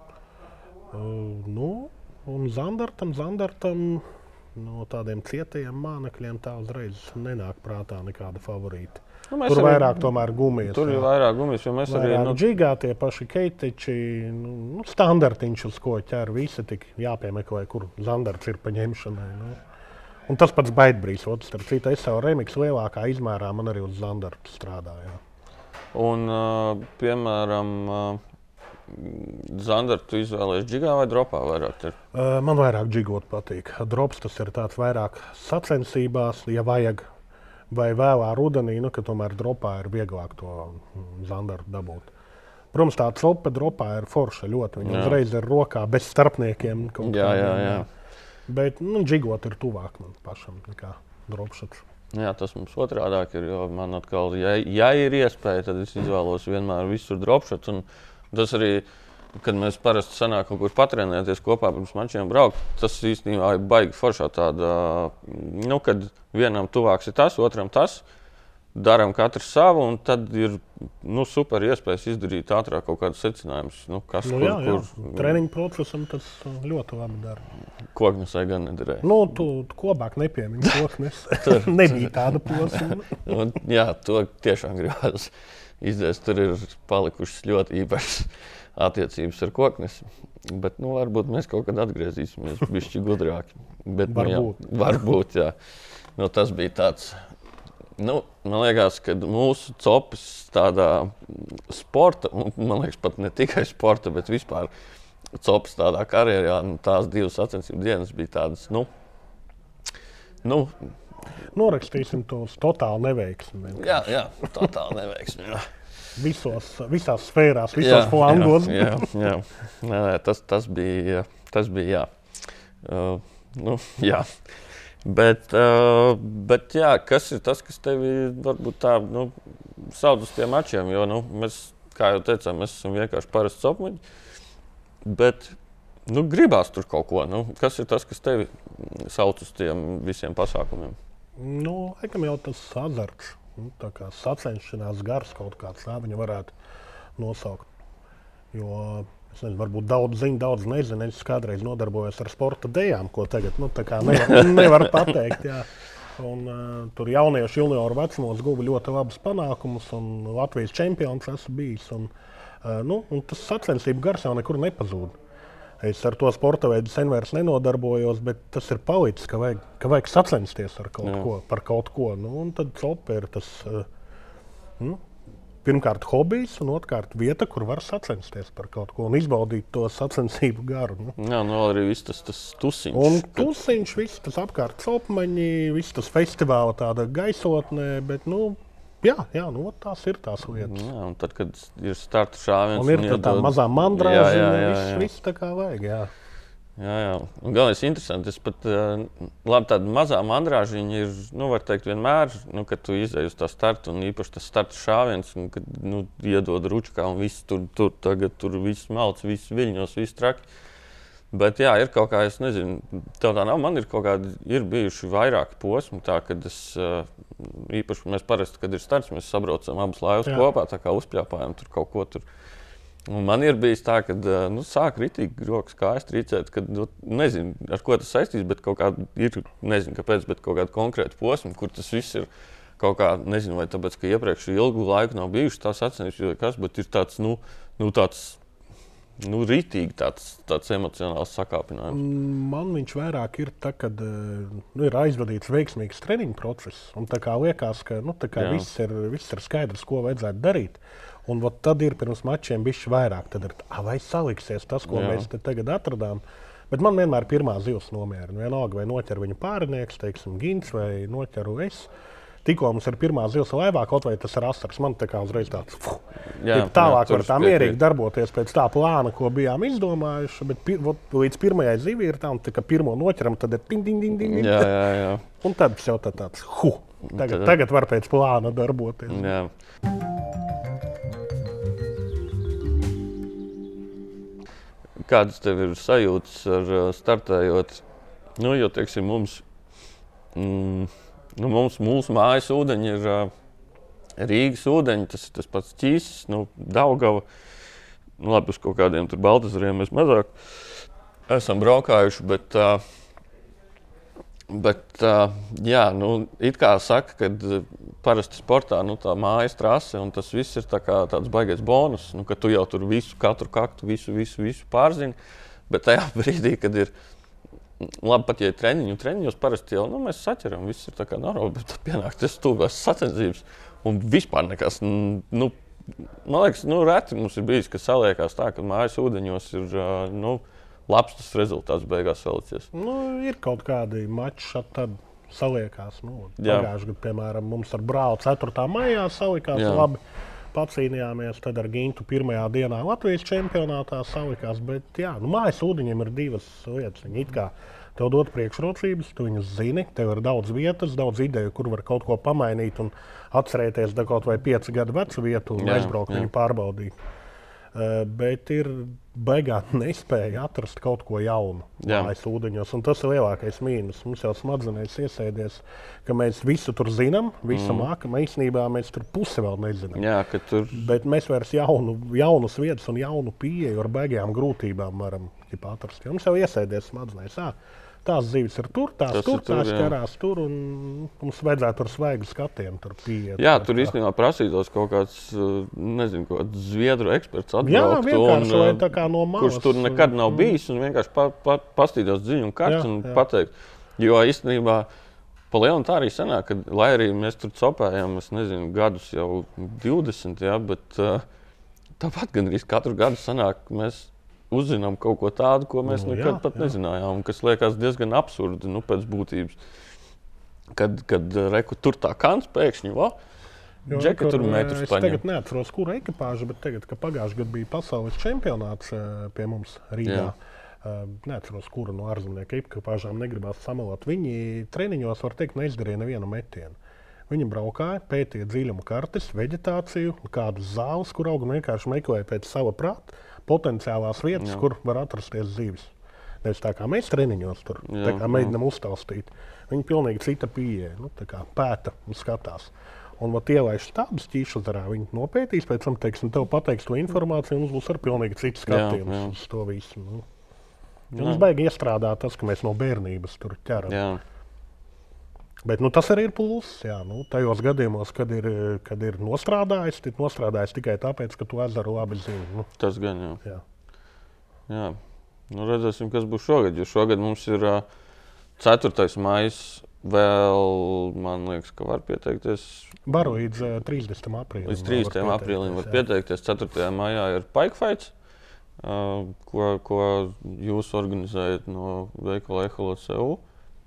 Un Zandartam no tādiem cietajiem mānekļiem tā uzreiz nenāk prātā nekāda favorīta. Tur vairāk tomēr gumijas. Tur ir vairāk gumijas, jo mēs vairāk arī... Džigā tie paši keiteči, standartiņš, uz ko ķer visi, tik jāpiemeklē, kur Zandarts ir paņemšanai. Un tas pats Baitbrīz, starp citu, SEO Remix lielākā izmērā man arī uz Zandartu strādāja. Un, piemēram, Zandartu tu izvēlējies džigā vai dropā vairāk? Man vairāk džigot patīk. Drops tas ir tāds vairāk sacensībās, ja vajag, vai vēlā rudenī, ka tomēr dropā ir vieglāk to Zandartu dabūt. Protams, tā copa dropā ir forša ļoti. Viņa uzreiz ir rokā bez starpniekiem. Jā. Bet džigot ir tuvāk man pašam nekā dropšats. Jā, tas mums otrādāk ir, jo man atkal, ja ir iespēja, tad es izvēlos vienmēr visur dropšats. Un tas arī, kad mēs parasti sanāk kaut kur patrenēties kopā pirms mačiem braukt, tas īstenībā ir baigi foršā tāda, kad vienam tuvāks ir tas, otram tas, daram katrs savu, un tad ir super iespējas izdarīt ātrāk kaut kādus secinājumus. Jā. Treniņu procesam tas ļoti labi dara. Koknesai gan nedarēja. Tu kopāk nepiemini koknes. Nebija tāda posma. Jā, to tiešām gribās izdarīt. Tur ir palikušas ļoti īpašas attiecības ar koknesi. Bet varbūt mēs kaut kad atgriezīsimies bišķi gudrāki. Bet, varbūt, jā. Tas bija tāds... man liekas, ka mūsu copis tādā sporta, man liekas pat ne tikai sporta, bet vispār copis tādā karjerā, tās divas sacensību dienas bija tādas, Norakstīsim to uz totālu neveiksmi. Jā, totālu neveiksmi, jā. Visās sfērās, visos flangos. Jā. Nē, tas bija, jā. Jā. Bet jā, kas ir tas, kas tevi varbūt tā, sauc uz tiem mačiem, jo, mēs, kā jau teicām, mēs esam vienkārši parasti copmuļi, bet, gribās tur kaut ko, kas ir tas, kas tevi sauc uz tiem visiem pasākumiem? Laikam jau tas azarts, tā kā sacenšanās gars kaut kāds, viņa varētu nosaukt, jo... Es nezinu, varbūt daudz zinu, daudz nezinu. Es kādreiz nodarbojos ar sporta dejām, ko tagad tā kā nevar pateikt. Jā. Un, tur jauniešu junioru vecumos guva ļoti labus panākumus, un Latvijas čempions esmu bijis. Un tas sacensību gars jau nekur nepazūd. Es ar to sporta veidu sen vairs nenodarbojos, bet tas ir palicis, ka vajag sacensties ar par kaut ko. Un tad copa ir tas... Pirmkārt, hobijs, un otrkārt, vieta, kur var sacensties par kaut ko un izbaudīt to sacensību garu. Jā, arī viss tas tusiņš. Un tusiņš, viss tas apkārt copmaņi, viss tas festivāla tāda gaisotnē, bet, tās ir tās lietas. Jā, un tad, kad ir starta šāviens... Un ir tā mazā mandrāžiņa, viss tā kā vajag, jā. Jā. Un galvenais interesanti, es pat, tāda mazā mandrāžiņa ir, var teikt, vienmēr, kad tu izej uz tā starta, un īpaši tas starta šāviens, un kad, iedod ručkā, un viss tur viss malc, viss viļņos, viss traki. Bet jā, ir kaut kā, es nezinu, tev tā nav, man ir kaut kādi, ir bijuši vairāki posmi, tā, kad es, īpaši mēs parasti, kad ir starts, mēs sabraucam abas laivas kopā, tā kā uzpļāpājam tur kaut ko tur. Un man ir bijis tā, ka sāk ritīgi rokas kājas trīcēt, kad nezinu, ar ko tas saistīs, bet kaut kāda ir, nezinu kāpēc, bet kaut kāda konkrēta posma, kur tas viss ir kaut kā, nezinu, vai tāpēc, ka iepriekš ilgu laiku nav bijuši tās sacensības vai kas, bet ir tāds, ritīgi tāds emocionāls sakāpinājums. Man viņš vairāk ir tā, kad ir aizvadīts veiksmīgs treniņu process, un tā kā liekas, ka viss ir skaidrs, ko vajadzētu darīt. Un tad ir pirms mačiem bišķi vairāk. Tad ir vai saliksies tas, ko mēs te tagad atradām. Bet man vienmēr pirmā zivs nomierina. Vienalga, vai noķer viņu pārinieks, teiksim, Gins, vai noķeru es. Tikko mums ir pirmā zivs laivā, kaut vai tas ir asars, man tā kā uzreiz tāds tālāk var tā mierīgi darboties pēc tā plāna, ko bijām izdomājuši. Bet līdz pirmajai zivī ir tā, un tā kā pirmo noķeram, tad ir ting. Jā. Un tad jau tāds, tagad var pēc plāna darboties. Jā. Kādas tev ir sajūtas ar startējot? Jo, teiksim, mūsu mājas ūdeņi ir Rīgas ūdeņi, tas ir tas pats Ķīsis, Daugava. Labi, uz kaut kādiem tur Baltazariem mēs mazāk esam braukājuši, bet it kā saka, kad parasti sportā tā mājas trase un tas viss ir tāds baigais bonus, ka tu jau tur katru kaktu, visu pārzini, bet tajā brīdī, kad ir labi pat, ja ir treniņos parasti jau, mēs saķeram, viss ir tā kā normāli, bet tad pienāk tas tuvās sacensības un vispār nekas, man liekas, reti mums ir bijis, ka saliekās tā, ka mājas ūdeņos ir, labs tas rezultāts beigās salicies. Ir kaut kādi mači, tad saliekās. Pagājušajā gadā, piemēram, mums ar Brālu 4. maijā salikās labi. Pacīnījāmies, tad ar Gintu pirmajā dienā Latvijas čempionātā salikās. Bet mājas ūdeņiem ir divas lietas. Viņi it kā tev dod priekšrocības, tu viņus zini, tev ir daudz vietas, daudz ideju, kur var kaut ko pamainīt un atcerēties kaut vai 5 gadu vecu vietu un aizbraukt viņu pārbaudīt. Bet ir baigā nespēja atrast kaut ko jaunu mājas ūdeņos. Un tas ir lielākais mīnus. Mums jau smadzenēs iesēdies, ka mēs visu tur zinām, visu mākam. Īstenībā mēs tur pusi vēl nezinām. Jā, Bet mēs vairs jaunas vietas un jaunu pieeju ar baigajām grūtībām varam atrast. Mums jau iesēdies smadzenēs. Tās zivis ir tur, tās ķerās tur, un mums vajadzētu ar svaigu skatienu tur pieiet. Jā, tur īstenībā prasītos kaut kāds, nezinu, kaut kāds zviedru eksperts atbraukt. Jā, vienkārši vai tā kā no malas. Kurš tur nekad nav bijis un vienkārši pastītos dziļu un karts un pateikt. Jo īstenībā pa lielu tā arī sanāk, ka, lai arī mēs tur copējam, es nezinu, gadus jau 20, bet tāpat gandrīz katru gadu sanāk, mēs uzzinām kaut ko tādu, ko mēs nekad pat nezinājām, kas liekas diezgan absurdi pēc būtības. Kad tur tā kants pēkšņi, džeka tur metrus paņem. Es tagad neatceros, kura ekipāža, bet tagad, ka pagājušajā gadā bija pasaules čempionāts pie mums Rīgā. Neatceros, kura no ārzemnieku ekipāžām negribās samalot. Viņi treniņos, var teikt, neizdarīja nevienu metienu. Viņi braukāja, pētīja dziļumu kartes, veģetāciju, kādas zāles, kur auga vienkārši meklēja pēc sava prāta potenciālās vietas, kur var atrasties zivis. Nevis tā kā mēs treniņos tur, tā kā mēģinām uztaustīt. Viņi pilnīgi cita pieeja, tā kā pēta un skatās. Un ielaiž tādus ķīšazarā, viņi nopētīs, pēc tam, tev pateiks to informāciju, un mums būs ar pilnīgi cits skatījums uz to visu. Mums baigi iestrādāt tas, ka mēs no bērnības tur ķeram. Bet tas arī ir pluss. Tajos gadījumos, kad ir nostrādājis, tad nostrādājis tikai tāpēc, ka tu ezeru labi zini. Tas gan jā. Redzēsim, kas būs šogad. Jo šogad mums ir 4. maijs. Vēl, man liekas, ka var pieteikties. Var līdz 30. aprīlim. Līdz 30. aprīlim var pieteikties. 4. maijā ir Pike Fights, ko jūs organizējat no veikala Eholots EU.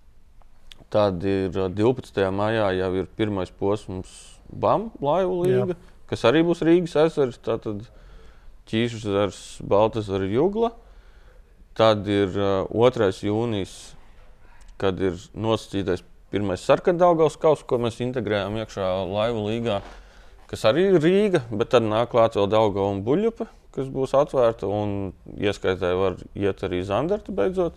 Tad ir 12. maijā jau ir pirmais posms BAM laivu līga, kas arī būs Rīgas ezers, tātad Ķīšu ezers, Baltazara Jugla. Tad ir 2. jūnijas, kad ir nosacītais pirmais Sarkandaugavas kauss, ko mēs integrējām iekšā laivu līgā, kas arī ir Rīga, bet tad nāk klāt vēl Daugava un Buļļupe, kas būs atvērta, un ieskaitē var iet arī Zandarta beidzot.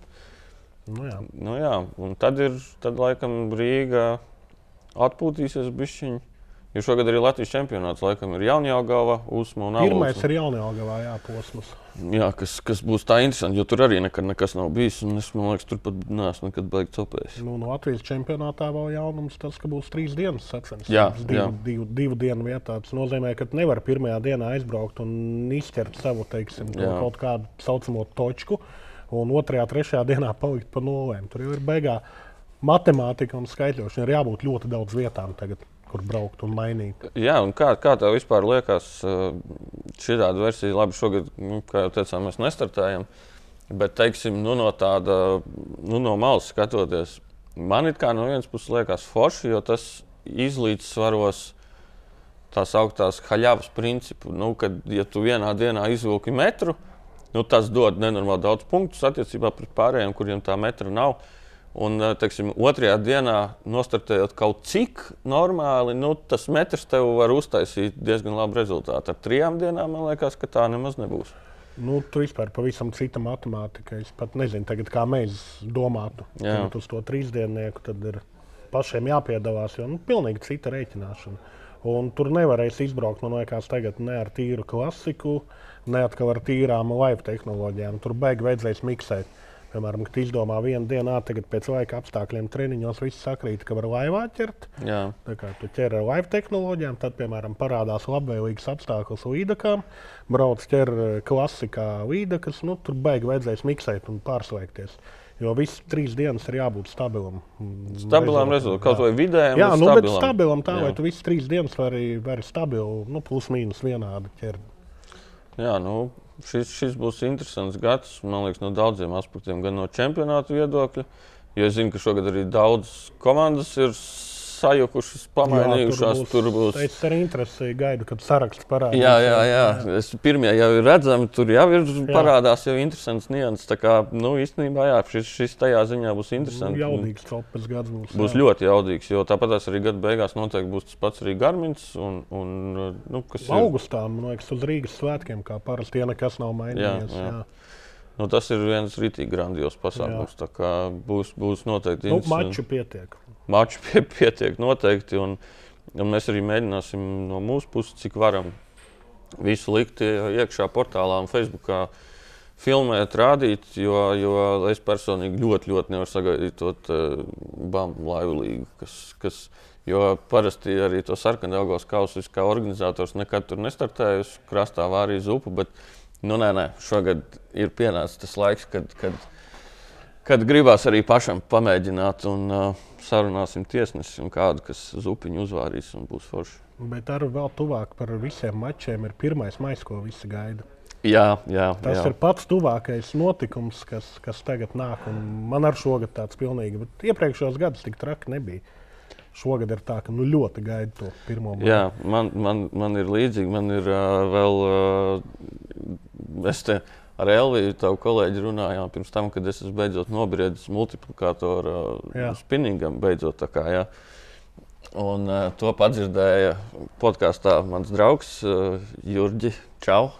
Un tad laikam Rīga atpūtīsies bišķiņ, Jo šogad arī Latvijas čempionāts laikam ir Jaunjelgava, Usma un Alūksne. Pirmais ir Jaunjelgavā, posms. Jā, kas būs tā interesanti, jo tur arī nekas nav bijis. Un es, man liekas, tur pat neesmu nekad beigts copējis. No Latvijas čempionātā vēl jaunums tas, ka būs 3 dienas sacensības. Jā. Divu dienu vietā. Tas nozīmē, ka nevar pirmajā dienā aizbraukt un izķert savu, teiksim, kaut kādu saucamo točku. Un 2., 3. dienā palikt pa nulēm. Tur jau ir beigā matemātika un skaitļošana. Ir jābūt ļoti daudz vietām tagad, kur braukt un mainīt. Jā, un kā tev vispār liekas, šī tāda versija, labi, šogad, kā jau teicām, mēs nestartējam, bet, teiksim, no tāda, no malas skatoties, man it kā no vienas puses liekas forši, jo tas izlīdzsvaros tās augtās haļavas principu, kad, ja tu vienā dienā izvilki metru, tas dod nenormāli daudz punktus attiecībā pret pārējiem, kuriem tā metra nav. Un, teiksim, 2. dienā nostartējot kaut cik normāli, tas metrs tev var uztaisīt diezgan labu rezultātu. Ar 3 dienām, man liekas, ka tā nemaz nebūs. Tur vispār pavisam cita matemātika. Es pat nezinu, tagad, kā mēs domātu. Tagad uz to 3 diennieku tad ir pašiem jāpiedalās, jo pilnīgi cita rēķināšana. Un tur nevarēs izbraukt, man liekas, tagad ne ar tīru klasiku, ne atkal ar tīrām live tehnoloģijām. Tur vajadzēs miksēt. Piemēram, kad izdomā vienu dienu, tagad pēc laika apstākļiem treniņos viss sakrīt, ka var laivā ķert. Jā. Tā kā tu ķer ar live tehnoloģijām, tad, piemēram, parādās labvēlīgs apstākļus līdakām, brauc ķer klasikā līdakas, tur vajadzēs miksēt un pārslēgties. Jo visas 3 dienas ir jābūt stabilam. Stabilam rezultātam, kaut vai vidējam. Jā, bet stabilam tā, lai tu visas 3 dienas vari stabilu, plus mīnus vienādi ķert. Jā, šis būs interesants gads, man liekas, no daudziem aspektiem, gan no čempionāta viedokļa, jo es zinu, ka šogad arī daudz komandas ir sajukušas, pamainījušās. Tur būs. Es ar interesi gaidu, kad saraksts parādās. Jā. Pirmie jau ir redzami, tur jau ir parādās jau interesants nianses. Tā kā, īstenībā, šis tajā ziņā būs interesants. Jaudīgs copas gads būs. Būs ļoti jaudīgs, jo tāpat arī gada beigās noteikti būs tas pats arī Garmins. Kas augustā, man liekas, uz Rīgas svētkiem, kā parasti, ja nekas nav mainījies. Jā. Tas ir viens rītīgi grandios pasākums. Tā kā būs noteikti interesanti. Maču pietiek. Maču pietiek noteikti, un mēs arī mēģināsim no mūsu puses, cik varam, visu likt iekšā portālā un Facebookā filmēt, rādīt, jo es personīgi ļoti nevaru sagaidīt to BAM Live līgu, jo parasti arī to Sarkandaugavas kausu kā organizators nekad tur nestartēju uz krastā Vārijas upu, bet šogad ir pienācis tas laiks, kad gribās arī pašam pamēģināt un sarunāsim tiesnesi un kādu, kas uz upiņu uzvārīs un būs forši. Bet arī vēl tuvāk par visiem mačiem ir 1. maijs, ko visi gaida. Jā. Tas ir pats tuvākais notikums, kas tagad nāk. Un man ar šogad tāds pilnīgi, bet iepriekšējos gadus tik traki nebija. Šogad ir tā, ka ļoti gaida to 1. maiju. Jā, man ir līdzīgi. Man ir vēl... Es te ar Elviju, tavu kolēģi, runājām pirms tam, kad es esmu beidzot nobriedis multiplikātoru spinningam. Beidzot, tā kā, jā. Un to padzirdēja podkastā mans draugs Jurģi Čau.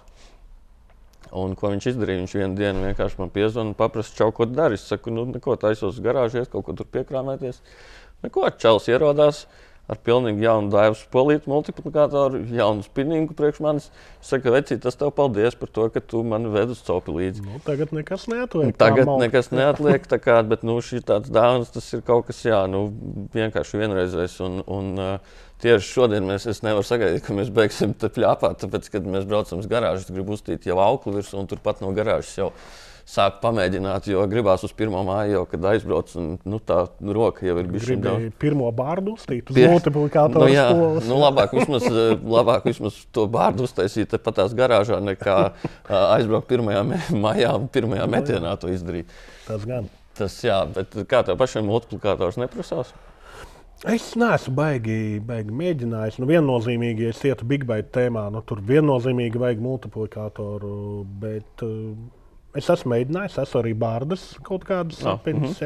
Un ko viņš izdarīja? Viņš vienu dienu vienkārši man piezvana un paprasa, Čau, ko tu dari? Es saku, neko, taisos uz garāžu iet, kaut ko tur piekrāmēties. Neko, Čaus ierodās ar pilnīgi jaunu daivas polītu multiplikātoru, jaunu spinningu priekš manis. Es saku, vecīt, tas tev paldies par to, ka tu mani ved uz copi līdzi. Tagad nekas neatliek. Nekas neatliek, bet šī tāds dāvans, tas ir kaut kas, vienkārši vienreizējs. Un tieši šodien es nevaru sagaidīt, ka mēs beigsim te pļāpāt, tāpēc, kad mēs braucam uz garāžu, es gribu uzstīt jau auklu virsū un turpat no garāžas jau sāk pamēģināt, jo gribās uz 1. māju jau, kad aizbrauc, un tā roka jau ir bišķiņ daudz. Gribi pirmo bārdu uzstīt uz multiplikātoru skolas. Labāk vismaz to bārdu uztaisīt pat tās garāžā, nekā aizbraukt 1. maijā un 1. metienā to izdarīt. Tas gan. Bet kā tev pašiem multiplikātors neprasās? Es neesmu baigi mēģinājis. Viennozīmīgi, ja es ietu Big Bite tēmā, tur viennozīmīgi vajag multiplikātoru, bet... Es esmu mēģinājis, esmu arī bārdas kaut kādas sapiņas.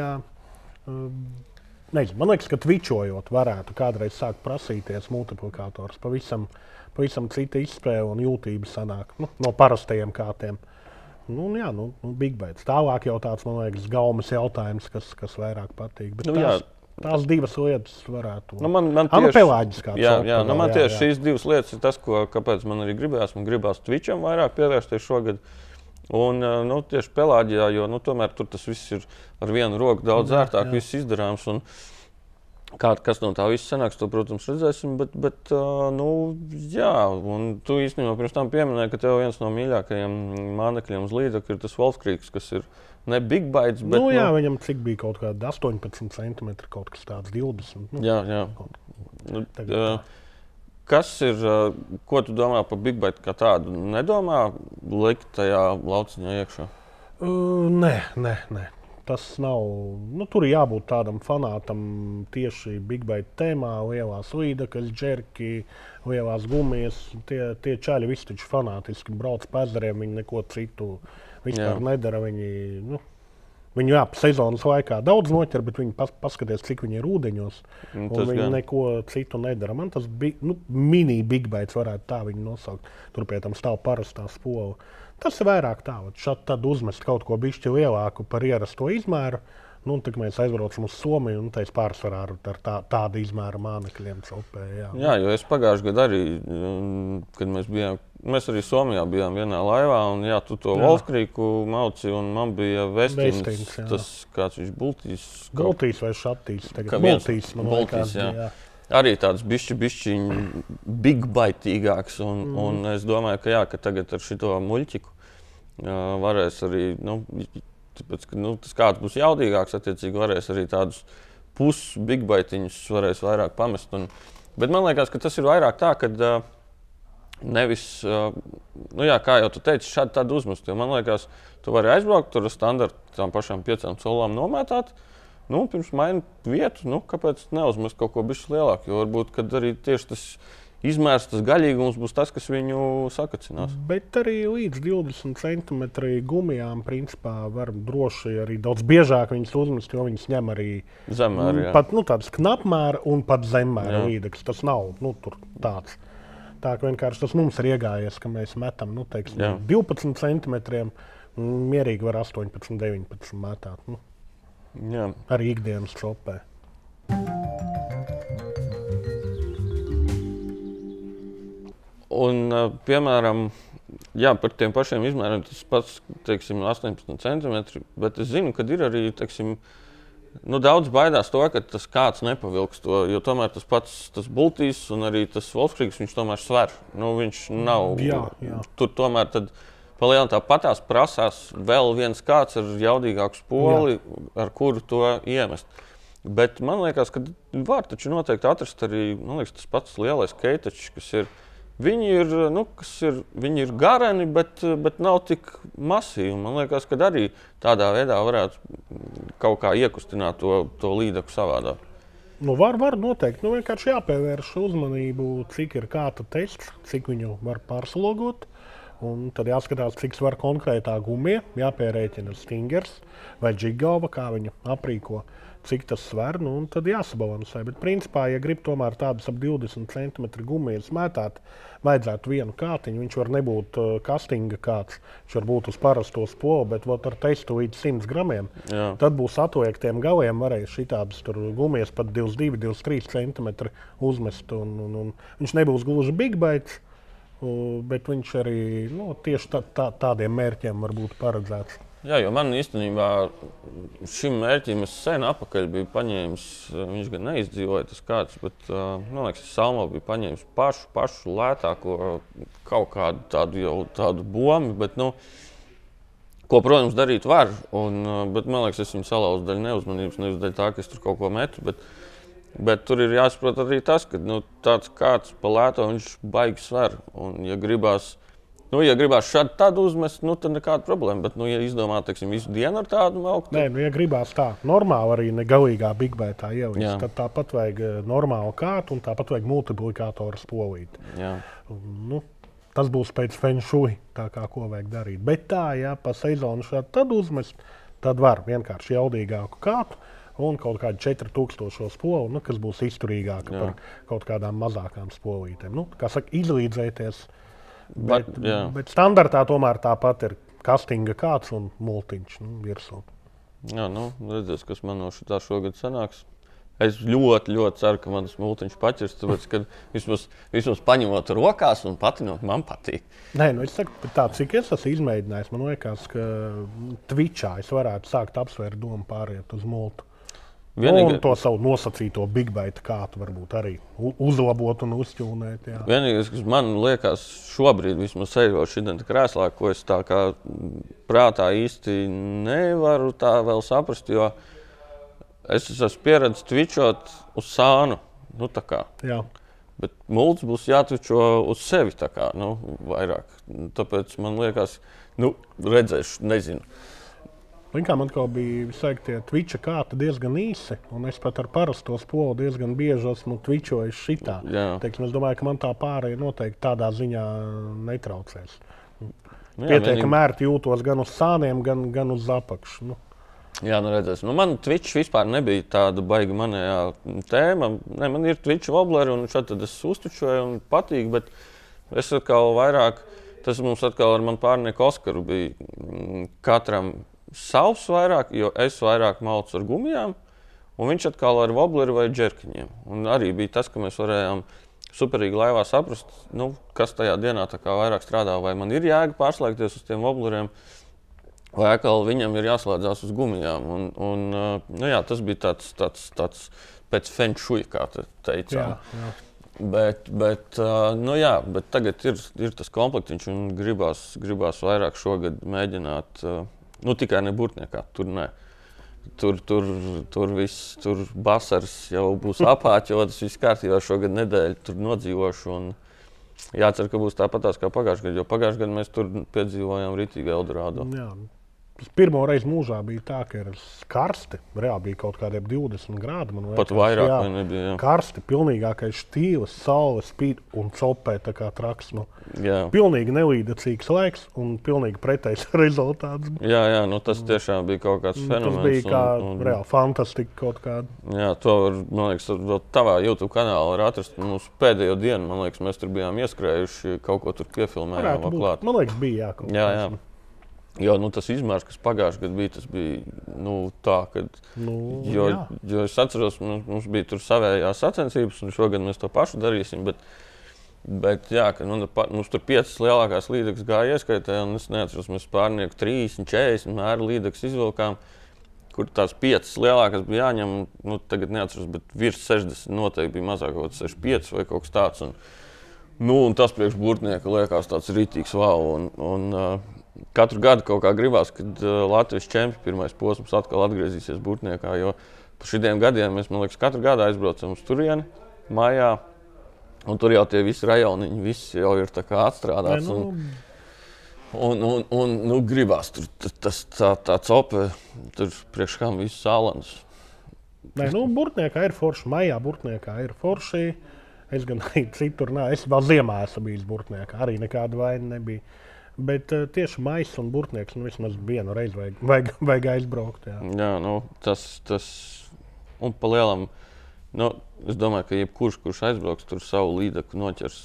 Nezinu, man liekas, ka tvičojot varētu kādreiz sākt prasīties multiplikātors. Pavisam cita izspēle un jūtība sanāk no parastajiem kātiem. Big Bite. Tālāk jau tāds, man liekas, gaumas jautājums, kas vairāk patīk. Bet Tās divas lietas varētu būt. Man tieši pelāģiskā man tieši šīs divas lietas ir tas, kāpēc man arī gribējās. Man gribās Twitcham vairāk pievērsties šogad. Un tieši pelāģijā, jo tomēr tur tas viss ir ar vienu roku daudz ērtāk, viss izdarāms. Un kas no tā viss sanāks, to, protams, redzēsim. Bet un tu īstenībā pirms tam pieminēji, ka tev viens no mīļākajiem mānekļiem uz līdzekļu ir tas Wolfkriegs, kas ir ne big bites, bet... viņam cik bija kaut kāda 18 centimetri, kaut kas tāds 20. Jā. Kas ir, ko tu domā par big bite kā tādu? Nedomā likt tajā lauciņā iekšā? Nē. Tas nav. Tur ir jābūt tādam fanātam tieši big bite tēmā, lielās līdzekļu, džerki, lielās gumijas. Tie čaļi visi taču fanātiski brauc pa ezeriem, viņi neko citu vispār nedara. Viņi pa sezonas laikā daudz noķer, bet viņi paskaties, cik viņi ir ūdeņos. Viņi neko citu nedara. Man tas bija mini big bites, varētu tā viņu nosaukt. Tur pie tam stāv parastā spola. Tas ir vairāk tā, tad uzmest kaut ko bišķi lielāku par ierasto izmēru. Tad mēs aizbraucam uz Somiju un teiks pārsvarā ar tādu izmēru mānekļiem copē. Jā, jo es pagājušajā gadā arī, kad mēs arī Somijā bijām vienā laivā, un tu to Wolfkrieku mauci, un man bija Vestins, tas kāds viņš Bultīs. Bultīs vai Šatīs, tagad Bultīs, jā. Arī tāds bišķi big baitīgāks, un es domāju, ka tagad ar šito muļķiku varēs arī, tāpēc, ka tas kāds būs jaudīgāks, attiecīgi varēs arī tādus big baitiņus varēs vairāk pamest. Bet man liekas, ka tas ir vairāk tā, ka nevis, kā jau tu teici, šādi tādu uzmest, jo man liekas, tu vari aizbraukt tur ar standartu tām pašām 5 solām nomētāt, pirms maina vietu, kāpēc neuzmest kaut ko bišķi lielāku, jo varbūt, kad arī tieši tas izmērs, tas gaļīgums būs tas, kas viņu sakacinās. Bet arī līdz 20 centimetri gumijām, principā, var droši arī daudz biežāk viņas uzmest, jo viņas ņem arī zemmēri, pat tāds knapmēra un pat zemmēra līdzeklis. Tas nav tur tāds. Tā ka vienkārši tas mums ir iegājies, ka mēs metam 12 centimetriem, mierīgi var 18, 19 metāt. Arī ikdienas čopē. Un, piemēram, par tiem pašiem izmēriem tas pats, 18 centimetri, bet es zinu, ka ir arī, daudz baidās to, ka tas kāds nepavilks to, jo tomēr tas pats, tas Bultīs un arī tas Wolfkriegs, viņš tomēr sver. Viņš nav, tur tomēr tad palielin tāpatās prasās vēl viens kāds ar jaudīgāku spoli, ar kuru to iemest. Bet man liekas, ka var taču noteikti atrast arī, tas pats lielais keitačs, kas ir, viņi ir gareni, bet nav tik masīvi. Man liekas, ka arī tādā veidā varētu kaut kā iekustināt to līdzekļu savādāk. Var noteikti. Vienkārši jāpievērš uzmanību, cik ir kāta tests, cik viņu var pārslogot. Un tad jāskatās, cik svar konkrētā gumija, jāpierēķina stingers vai džigauva, kā viņu aprīko, cik tas svar, un tad jāsabalansē. Bet principā, ja grib tomēr tādus ap 20 cm gumijas mētāt, vajadzētu vienu kātiņu. Viņš var nebūt kastinga kāds, viņš var būt uz parasto spolu, bet ar testu līdz 100 gramiem. Tad būs atviektiem galiem, varēs šitādus gumijas pat 22, 23 cm uzmest, un viņš nebūs gluži big bites. Bet viņš arī tieši tādiem mērķiem var būt paredzēts. Jā, jo man īstenībā šim mērķim es sen atpakaļ biju paņēmis, viņš gan neizdzīvoja tas kāds, bet man liekas, Salmo bija paņēmis pašu lētāko kaut kādu tādu bombi, bet ko, protams, darīt var, bet man liekas, es viņu salauzu daļu neuzmanības, nevis daļu tā, ka es tur kaut ko metu, bet tur ir jāsaprot arī tas, ka tāds kāds pa lēto viņš baigi sver. Un, ja gribās šādi tādu uzmest, tad nekāda problēma. Bet, ja izdomā, visu dienu ar tādu maukt... Nē, ja gribās tā normāli arī negalīgā big baitā ielīst, tad tāpat vajag normālu kātu un tāpat vajag multiplikātoru spolīti. Tas būs pēc feng shui, tā kā ko vajag darīt. Bet tā, ja pa sezonu šādi tad uzmest, tad var vienkārši jaudīgāku kātu. Un kaut kādu 4000 spolu, kas būs izturīgāka par kaut kādām mazākām spolītēm. Kā saka, izlīdzēties, bet standartā tomēr tāpat ir kastinga kāds un multiņš virsū. Jā, redzēs, kas man no šitā šogad sanāks. Es ļoti, ļoti ceru, ka manas multiņš paķers, tāpēc, ka vismaz paņemot rokās un patinot, man patīk. Nē, nu es saku, tā, cik es esmu izmēģinājis, man liekas, ka Twitchā es varētu sākt apsvērt domu pāriet uz multu. Un to savu nosacīto big bite kātu varbūt arī uzlabot un uzķūnēt. Jā. Vienīgais, kas man liekas šobrīd, vismaz sēžot šitā krēslā, ko es tā kā prātā īsti nevaru tā vēl saprast, jo es esmu pieredzis twitchot uz sānu, nu tā kā. Jā. Bet mults būs jātvičo uz sevi tā kā, nu, vairāk. Tāpēc man liekas, nu, redzēšu, nezinu. Kā man kaut bija visai tie Twitcha kāti diezgan īsi, un es pat ar parasto spolu diezgan bieži esmu twitchojis šitā. Teiksim, es domāju, ka man tā pārēja noteikti tādā ziņā netraucēs. Pietiekami ērti jūtos gan uz sāniem, gan uz apakšu. Nu. Jā, nu redzēs. Nu, man Twitch vispār nebija tāda baiga manējā tēma. Ne, man ir Twitch wobleri, un šeit tad es uztučoju un patīk, bet es atkal vairāk, tas mums atkal ar manu pārnieku Oskaru bija katram savs vairāk, jo es vairāk malcu ar gumijām, un viņš atkal ar wobleri vai džerkiņiem. Un arī bija tas, ka mēs varējām superīgi laivā saprast, nu, kas tajā dienā tā kā vairāk strādā, vai man ir jēga pārslēgties uz tiem wobleriem, vai atkal viņam ir jāslēdzās uz gumijām. Un nu jā, tas bija tāds pēc feng shui, kā teicām. Jā. Bet tagad ir tas komplektiņš, un gribās vairāk šogad mēģināt. Nu, tikai ne burtniekā, tur ne. Tur viss, tur basars jau būs apāķotas, viss kārtībā šogad nedēļu tur nodzīvošu. Un jācer, ka būs tāpatās kā pagājušajā gadā, jo pagājušajā gadā mēs tur piedzīvojām ritīgi Eldorado. Jā. Pirmo reizi mūžā bija tā, ka ir karsti. Reāli bija kaut kādiem 20 grādi. Pat vairāk vai nebija. Jā. Karsti, pilnīgākais štīvs, saule spīd un copē tā kā traks. Nu, pilnīgi nelīdecīgs laiks un pilnīgi pretējs rezultāts. Jā, nu tas tiešām bija kaut kāds fenomens. Tas bija kā reāli fantastika kaut kāda. Jā, to var, man liekas, vēl tavā YouTube kanālā var atrast. Mums pēdējo dienu, man liekas, mēs tur bijām ieskrējuši, kaut ko tur piefilmējām vēl klāt. Man liekas, bija jā. Jo nu, tas izmērs, kas pagājušajā gadā bija, tas bija nu, tā, ka. Jo es atceros, mums bija tur savējās sacensības, un šogad mēs to pašu darīsim. Bet jā, ka mums tur 5 lielākās līdekas gāja ieskaitē, un es neatceros, mēs pārnieku 30, 40 mēru līdekas izvilkām, kur tās 5 lielākās bija jāņem. Nu, tagad neatceros, bet virs 60 noteikti bija mazāk kaut 65 vai kaut kas tāds. Un tas priekš burtnieka liekas tāds ritīgs wow. Katru gadu kaut kā gribās, kad Latvijas čempi pirmais posms atkal atgriezīsies burtniekā, jo pa šitiem gadiem mēs, man liekas, katru gadu aizbraucam uz turieni, mājā, un tur jau tie visi rajoniņi, visi jau ir tā kā atstrādāts. Un gribās tur tā cope, tur priekš kam visu sālanus. Nē, burtniekā ir forši, maijā burtniekā ir forši. Es gan arī citur, es vēl ziemā esmu bijis burtniekā, arī nekāda vaina nebija. Bet tieši maisa un burtnieks vismaz vienu reizi vajag aizbraukt. Jā, tas un pa lielam, es domāju, ka jebkurš, kurš aizbrauks, tur savu līdeku noķers.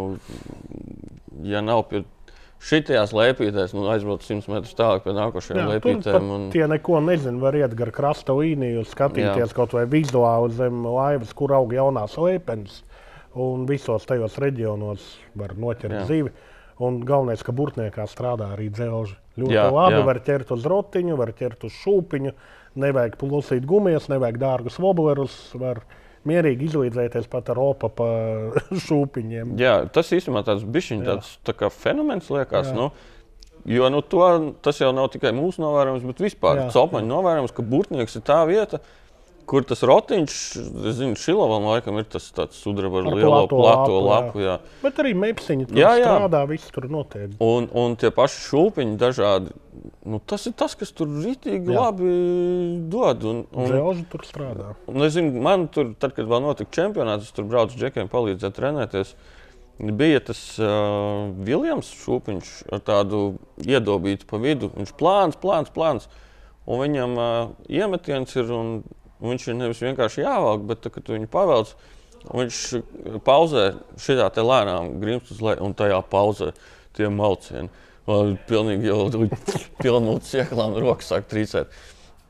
Ja nav pie šitajās lēpītēs, aizbraukt 100 metrus tālāk pie nākošajām lēpītēm. Tie neko nezin, var iet gar krasta līniju, skatīties kaut vai vizuāli zem laivas, kur aug jaunās lēpenes. Un visos tajos reģionos var noķert zivi. Un galvenais, ka burtniekā strādā arī dzelži. Ļoti labi var ķert uz rotiņu, var ķert uz šūpiņu. Nevajag plusīt gumijas, nevajag dārgus woblerus. Var mierīgi izlīdzēties pat ar opapa šūpiņiem. Jā, tas īstenībā tāds bišķiņ tāds tā kā fenomens liekas. Jo tas jau nav tikai mūsu novērojums, bet vispār copmaņu novērojums, ka burtnieks ir tā vieta, kur tas rotiņš, es zinu, Šilovam laikam ir tas tāds sudraba ar lielo plato lapu. Jā. Bet arī mepsiņi tur strādā, viss tur notiek. Un tie paši šūpiņi dažādi, tas ir tas, kas tur ritīgi labi dod. Dzelži tur strādā. Un es zinu, man tur, tad, kad vēl notika čempionāts, es tur braucu džekiem palīdzēt trenēties. Bija tas Viljams šūpiņš ar tādu iedobītu pa vidu. Viņš plāns. Un viņam iemetiens ir un viņš ir nevis vienkārši jāvelk, bet kad tu viņu pavelc, viņš pauzē šitā te lēnām grimst uz leju un tajā pauzē tie malcieni. Pilnīgi jau pilnūtas ieklām rokas sāk trīcēt.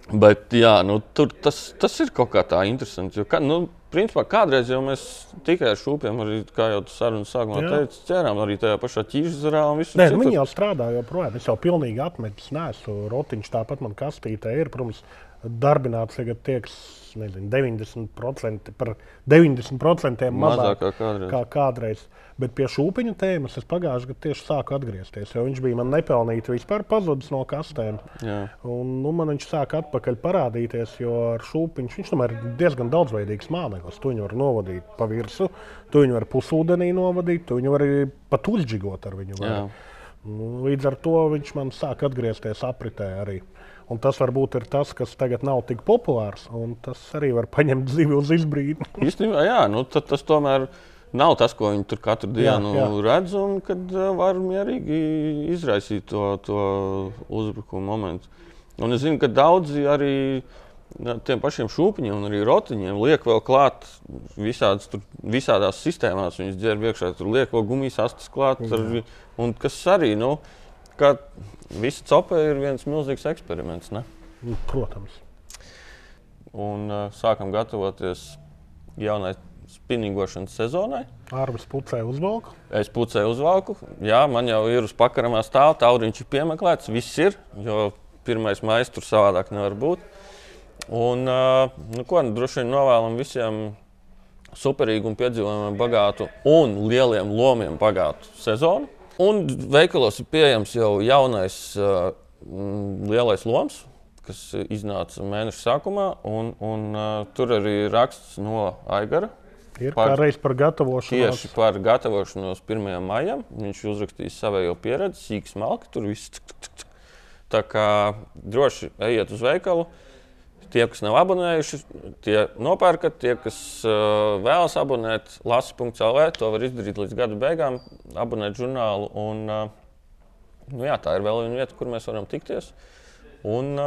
Bet jā, nu, tas ir kaut kā tā interesanti. Jo, principā kādreiz jau mēs tikai ar šūpiem, arī, kā jau tu sarunas sākumā teici, ķērām arī tajā pašā ķīžzarā un visur citur. Viņi jau strādā joprojām. Es jau pilnīgi atmetis neesmu rotiņš, tāpat man kastītē ir, protams, darbināts tagad tiek, nezinu, 90% par 90% mazāk kā kādreiz. Bet pie šūpiņu tēmas es pagājušajā gadā tieši sāku atgriezties, jo viņš bija man nepelnīti vispār pazudis no kastēm. Un, man viņš sāka atpakaļ parādīties, jo ar šūpiņu viņš tomēr ir diezgan daudzveidīgs māneklis. Tu viņu var novadīt pa virsu, tu viņu var pusūdenī novadīt, tu viņu var arī pat uļģigot ar viņu. Līdz ar to viņš man sāk atgriezties apritē arī. Un tas varbūt ir tas, kas tagad nav tik populārs, un tas arī var paņemt zivi uz izbrīdi. Īstenībā, jā, tas tomēr nav tas, ko viņi tur katru dienu redz, un kad var mierīgi izraisīt to uzbrukumu momentu. Un es zinu, ka daudzi arī tiem pašiem šūpiņiem un arī rotiņiem liek vēl klāt visādās sistēmās. Viņus ģērb iekšā, tur liek vēl gumijas astes klāt, un kas arī, kā visa copa ir viens milzīgs eksperiments, ne? Protams. Un sākam gatavoties jaunai spinningošanas sezonai. Arvis pucē uzvalku. Es pucēju uzvalku. Jā, man jau ir uz pakaramā stāv, tauriņš ir piemeklēts, viss ir, jo 1. maijs tur savādāk nevar būt. Un, droši vien novēlam visiem superīgu un piedzīvojumiem bagātu un lieliem lomiem bagātu sezonu. Un veikalos ir pieejams jau jaunais lielais loms, kas iznāca mēneša sākumā, un tur arī raksts no Aigara. Ir kā reiz par gatavošanos. Tieši par gatavošanos 1. maijam. Viņš uzrakstīs savējo pieredzi, sīki smalki, tur viss. Tā kā droši ejiet uz veikalu. Tie, kas nav abonējuši, tie nopērkat. Tie, kas vēlas abonēt, lasi.lv, to var izdarīt līdz gada beigām, abonēt žurnālu. Un, tā ir vēl viena vieta, kur mēs varam tikties. Un,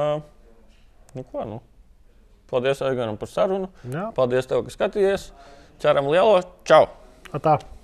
paldies Aigaram par sarunu. Jā. Paldies tev, ka skatījies. Ceram lielo. Čau! Atā.